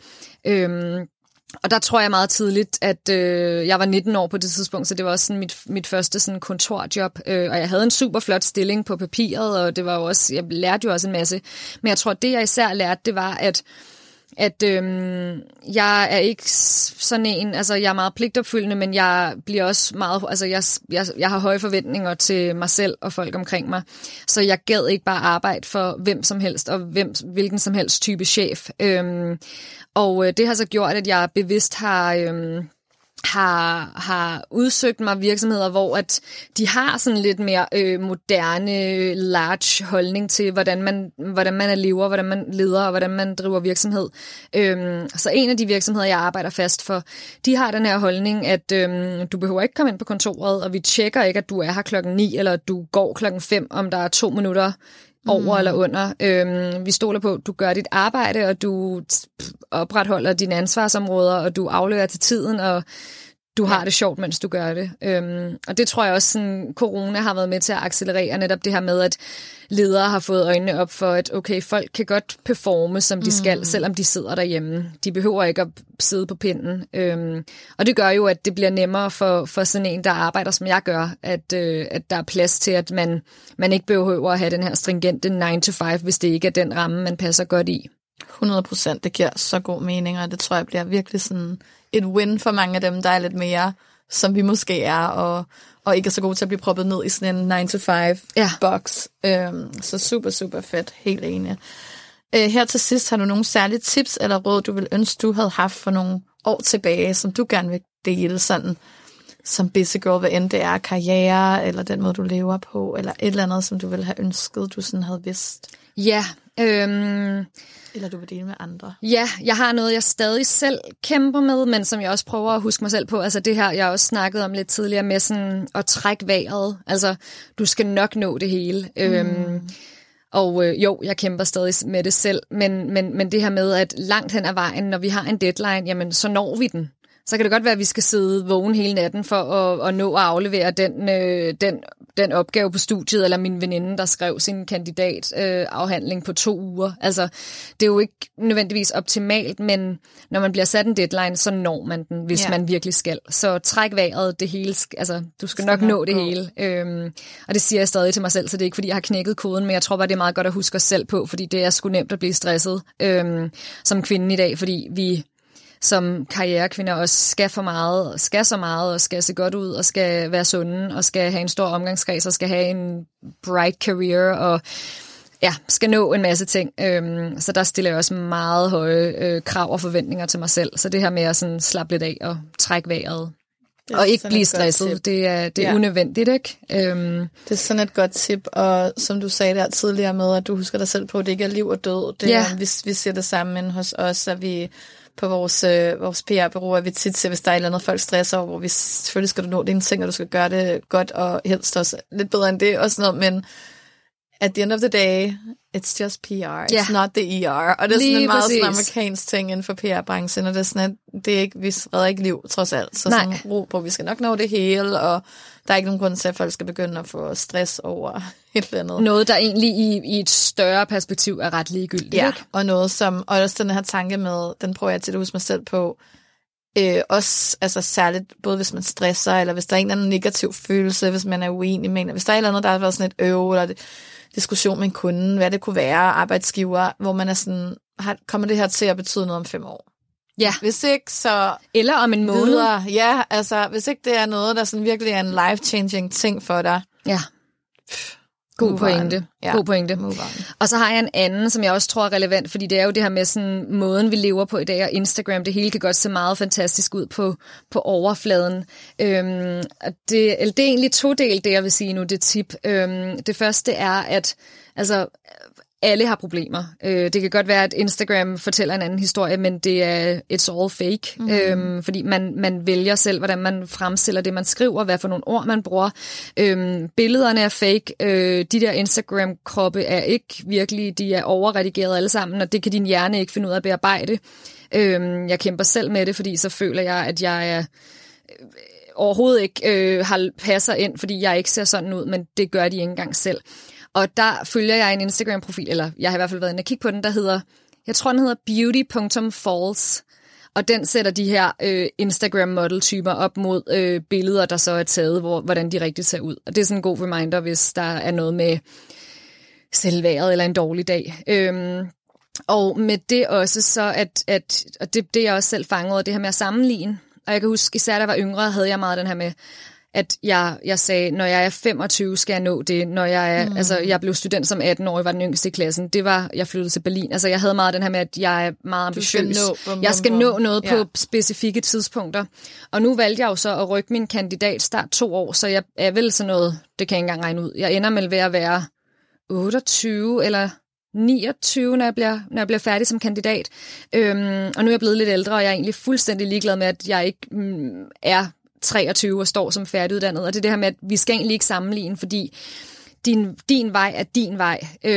Og der tror jeg meget tidligt, at jeg var 19 år på det tidspunkt, så det var også sådan mit første sådan kontorjob. Og jeg havde en super flot stilling på papiret, og det var jo også, jeg lærte jo også en masse. Men jeg tror, det jeg især lærte, det var, at jeg er ikke sådan en, altså jeg er meget pligtopfyldende, men jeg bliver også meget, altså jeg har høje forventninger til mig selv og folk omkring mig, så jeg gad ikke bare arbejde for hvem som helst og hvilken som helst type chef. Og det har så gjort, at jeg bevidst har udsøgt mig virksomheder, hvor at de har sådan lidt mere moderne, large holdning til, hvordan man lever, hvordan man leder og hvordan man driver virksomhed. Så en af de virksomheder, jeg arbejder fast for, de har den her holdning, at du behøver ikke komme ind på kontoret, og vi tjekker ikke, at du er her 9:00, eller at du går 5:00, om der er 2 minutter over eller under. Vi stoler på, at du gør dit arbejde, og du opretholder dine ansvarsområder, og du afleverer til tiden, og du har det sjovt, mens du gør det. Og det tror jeg også, sådan, corona har været med til at accelerere netop det her med, at ledere har fået øjnene op for, at okay, folk kan godt performe, som de skal, selvom de sidder derhjemme. De behøver ikke at sidde på pinden. Og det gør jo, at det bliver nemmere for sådan en, der arbejder, som jeg gør, at der er plads til, at man ikke behøver at have den her stringente 9-to-5, hvis det ikke er den ramme, man passer godt i. 100%, det giver så god mening, og det tror jeg bliver virkelig sådan et win for mange af dem, der er lidt mere, som vi måske er, og ikke er så gode til at blive proppet ned i sådan en 9-to-5-boks. Så super, super fedt. Helt enig. Her til sidst, har du nogle særlige tips eller råd, du vil ønske, du havde haft for nogle år tilbage, som du gerne vil dele sådan som busy girl, hvad end det er, karriere, eller den måde, du lever på, eller et eller andet, som du ville have ønsket, du sådan havde vidst? Ja, Eller du vil dele med andre? Ja, jeg har noget, jeg stadig selv kæmper med, men som jeg også prøver at huske mig selv på. Altså det her, jeg også snakket om lidt tidligere med sådan at trække vejret. Altså, du skal nok nå det hele. Og jo, jeg kæmper stadig med det selv, men det her med, at langt hen ad vejen, når vi har en deadline, jamen så når vi den. Så kan det godt være, at vi skal sidde vågen hele natten for at nå at aflevere den opgave på studiet, eller min veninde, der skrev sin kandidatafhandling på 2 uger. Altså, det er jo ikke nødvendigvis optimalt, men når man bliver sat en deadline, så når man den, hvis man virkelig skal. Så træk vejret, det hele, altså, du skal nok nå det hele. Og det siger jeg stadig til mig selv, så det er ikke, fordi jeg har knækket koden, men jeg tror bare, det er meget godt at huske os selv på, fordi det er sgu nemt at blive stresset som kvinde i dag, fordi vi som karrierekvinder også skal så meget, og skal se godt ud, og skal være sunde, og skal have en stor omgangskreds, og skal have en bright career, og skal nå en masse ting. Så der stiller jeg også meget høje krav og forventninger til mig selv. Så det her med at sådan slappe lidt af og trække vejret, og ikke blive stresset, det er unødvendigt, ikke? Det er sådan et godt tip, og som du sagde der tidligere med, at du husker dig selv på, at det ikke er liv og død. Det er, vi ser det sammen hos os, at vi på vores PR-bureau, at vi tit ser, hvis der er et eller andet, folk stresser over, hvor vi selvfølgelig skal du nå dine ting, og du skal gøre det godt, og helst også lidt bedre end det, og sådan noget, men at the end of the day, it's just PR, it's not the ER, og det er sådan en meget sådan amerikansk ting inden for PR-branchen, og det er sådan, at det er ikke, vi redder ikke liv, trods alt, så sådan ro på, vi skal nok nå det hele, og der er ikke nogen grund til, at folk skal begynde at få stress over et eller andet. Noget, der egentlig i et større perspektiv er ret ligegyldigt, ikke? Og noget som, og også den her tanke med, den prøver jeg til at huske mig selv på, også, altså særligt, både hvis man stresser, eller hvis der er en eller anden negativ følelse, hvis man er uenig med, hvis der er et eller andet, der har været sådan et eller diskussion med en kunde, hvad det kunne være, arbejdsgiver, hvor man er sådan, kommer det her til at betyde noget om 5 år? Ja. Hvis ikke, så eller om en måned. Videre. Ja, altså, hvis ikke det er noget, der sådan virkelig er en life-changing ting for dig. Ja. God pointe. God pointe. Og så har jeg en anden, som jeg også tror er relevant, fordi det er jo det her med sådan måden, vi lever på i dag, og Instagram, det hele kan godt se meget fantastisk ud på overfladen. Det er egentlig 2 dele, det jeg vil sige nu, det tip. Det første er, at altså, alle har problemer. Det kan godt være, at Instagram fortæller en anden historie, men det er it's all fake. Fordi man vælger selv, hvordan man fremstiller det, man skriver, hvad for nogle ord man bruger. Billederne er fake. De der Instagram-kroppe er ikke virkelig, de er overredigeret alle sammen, og det kan din hjerne ikke finde ud af at bearbejde. Jeg kæmper selv med det, fordi så føler jeg, at jeg er overhovedet ikke passer ind, fordi jeg ikke ser sådan ud, men det gør de ikke engang selv. Og der følger jeg en Instagram-profil, eller jeg har i hvert fald været inde og kigge på den, der hedder, jeg tror den hedder beauty.false, og den sætter de her Instagram-model-typer op mod billeder, der så er taget, hvordan de rigtig ser ud. Og det er sådan en god reminder, hvis der er noget med selvværet eller en dårlig dag. Og med det også så, at det jeg også selv fangede, det her med at sammenligne. Og jeg kan huske, især da jeg var yngre, havde jeg meget den her med, at jeg sagde, når jeg er 25, skal jeg nå det. Når jeg er, altså jeg blev student som 18-årig, var den yngste i klassen. Det var, jeg flyttede til Berlin. Altså jeg havde meget den her med, at jeg er meget ambitiøs. Jeg skal nå noget på specifikke tidspunkter. Og nu valgte jeg jo så at rykke min kandidatstart 2 år, så jeg er vel sådan noget, det kan jeg ikke engang regne ud. Jeg ender med ved at være 28 eller 29, når jeg bliver færdig som kandidat. Og nu er jeg blevet lidt ældre, og jeg er egentlig fuldstændig ligeglad med, at jeg ikke er 23 og står som færdiguddannet, og det er det her med, at vi skal egentlig ikke sammenligne, fordi din vej er din vej.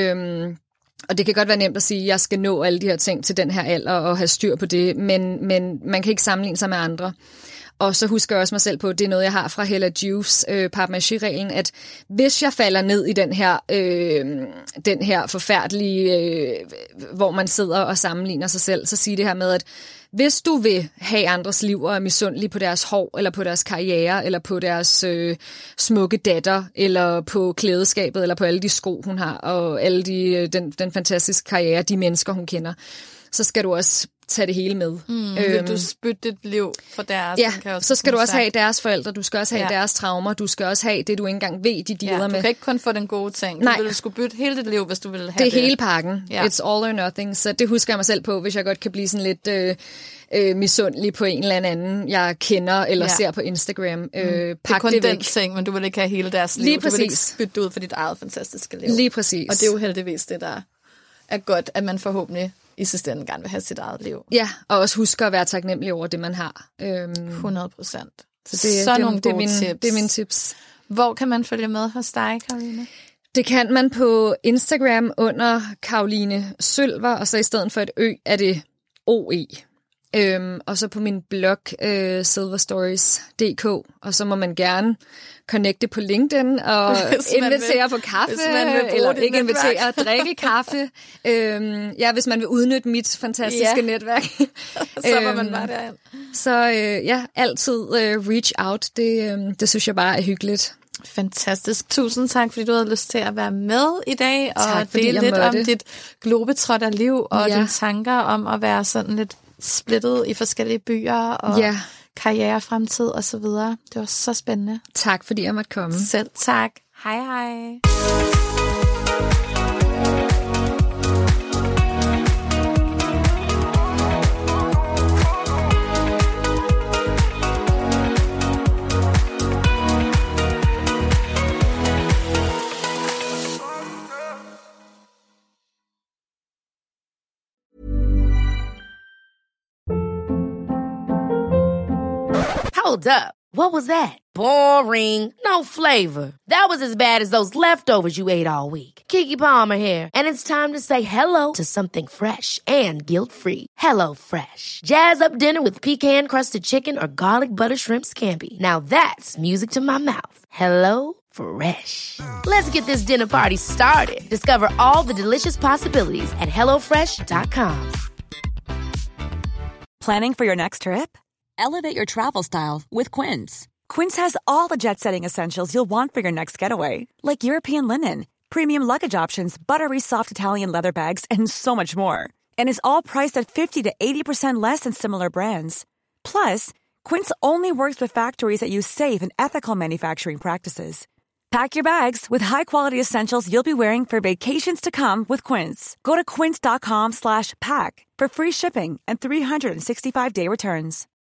Og det kan godt være nemt at sige, at jeg skal nå alle de her ting til den her alder og have styr på det, men man kan ikke sammenligne sig med andre. Og så husker jeg også mig selv på, at det er noget, jeg har fra Hella Juves Pape-Maché-reglen, at hvis jeg falder ned i den her forfærdelige, hvor man sidder og sammenligner sig selv, så siger det her med, at hvis du vil have andres liv og er misundelig på deres hår, eller på deres karriere, eller på deres smukke datter, eller på klædeskabet, eller på alle de sko, hun har, og alle den fantastiske karriere, de mennesker, hun kender, så skal du også tage det hele med. Vil du spytte dit liv for deres? Ja, så skal du også have deres forældre, du skal også have deres traumer, du skal også have det, du ikke engang ved, de dealer med. Du kan ikke kun få den gode ting. Du vil skulle bytte hele dit liv, hvis du vil have det. Det er hele pakken. Ja. It's all or nothing. Så det husker jeg mig selv på, hvis jeg godt kan blive sådan lidt misundelig på en eller anden, jeg kender eller ser på Instagram. Det er kun den ting, men du vil ikke have hele deres liv. Lige præcis. Du vil ikke spytte ud for dit eget fantastiske liv. Lige præcis. Og det er jo heldigvis det, der er godt, at man forhåbentlig i sidste ende gerne vil have sit eget liv. Ja, og også huske at være taknemmelig over det, man har. 100%. Så det er nogle gode tips. Det er mine tips. Hvor kan man følge med hos dig, Caroline? Det kan man på Instagram under Caroline Sølver, og så i stedet for et ø er det OE. Og så på min blog silverstories.dk, og så må man gerne connecte på LinkedIn og invitere på kaffe, eller ikke invitere at drikke kaffe. Hvis man vil udnytte mit fantastiske netværk. Så må man bare derind. Så altid reach out. Det synes jeg bare er hyggeligt. Fantastisk. Tusind tak, fordi du havde lyst til at være med i dag og dele lidt om dit globetrotterliv og dine tanker om at være sådan lidt splittet i forskellige byer og karrierefremtid og så videre. Det var så spændende. Tak, fordi jeg måtte komme. Selv tak. Hej hej. Hold up. What was that? Boring. No flavor. That was as bad as those leftovers you ate all week. Keke Palmer here, and it's time to say hello to something fresh and guilt-free. Hello Fresh. Jazz up dinner with pecan-crusted chicken or garlic butter shrimp scampi. Now that's music to my mouth. Hello Fresh. Let's get this dinner party started. Discover all the delicious possibilities at hellofresh.com. Planning for your next trip? Elevate your travel style with Quince. Quince has all the jet-setting essentials you'll want for your next getaway, like European linen, premium luggage options, buttery soft Italian leather bags, and so much more. And is all priced at 50 to 80% less than similar brands. Plus, Quince only works with factories that use safe and ethical manufacturing practices. Pack your bags with high-quality essentials you'll be wearing for vacations to come with Quince. Go to quince.com/pack for free shipping and 365-day returns.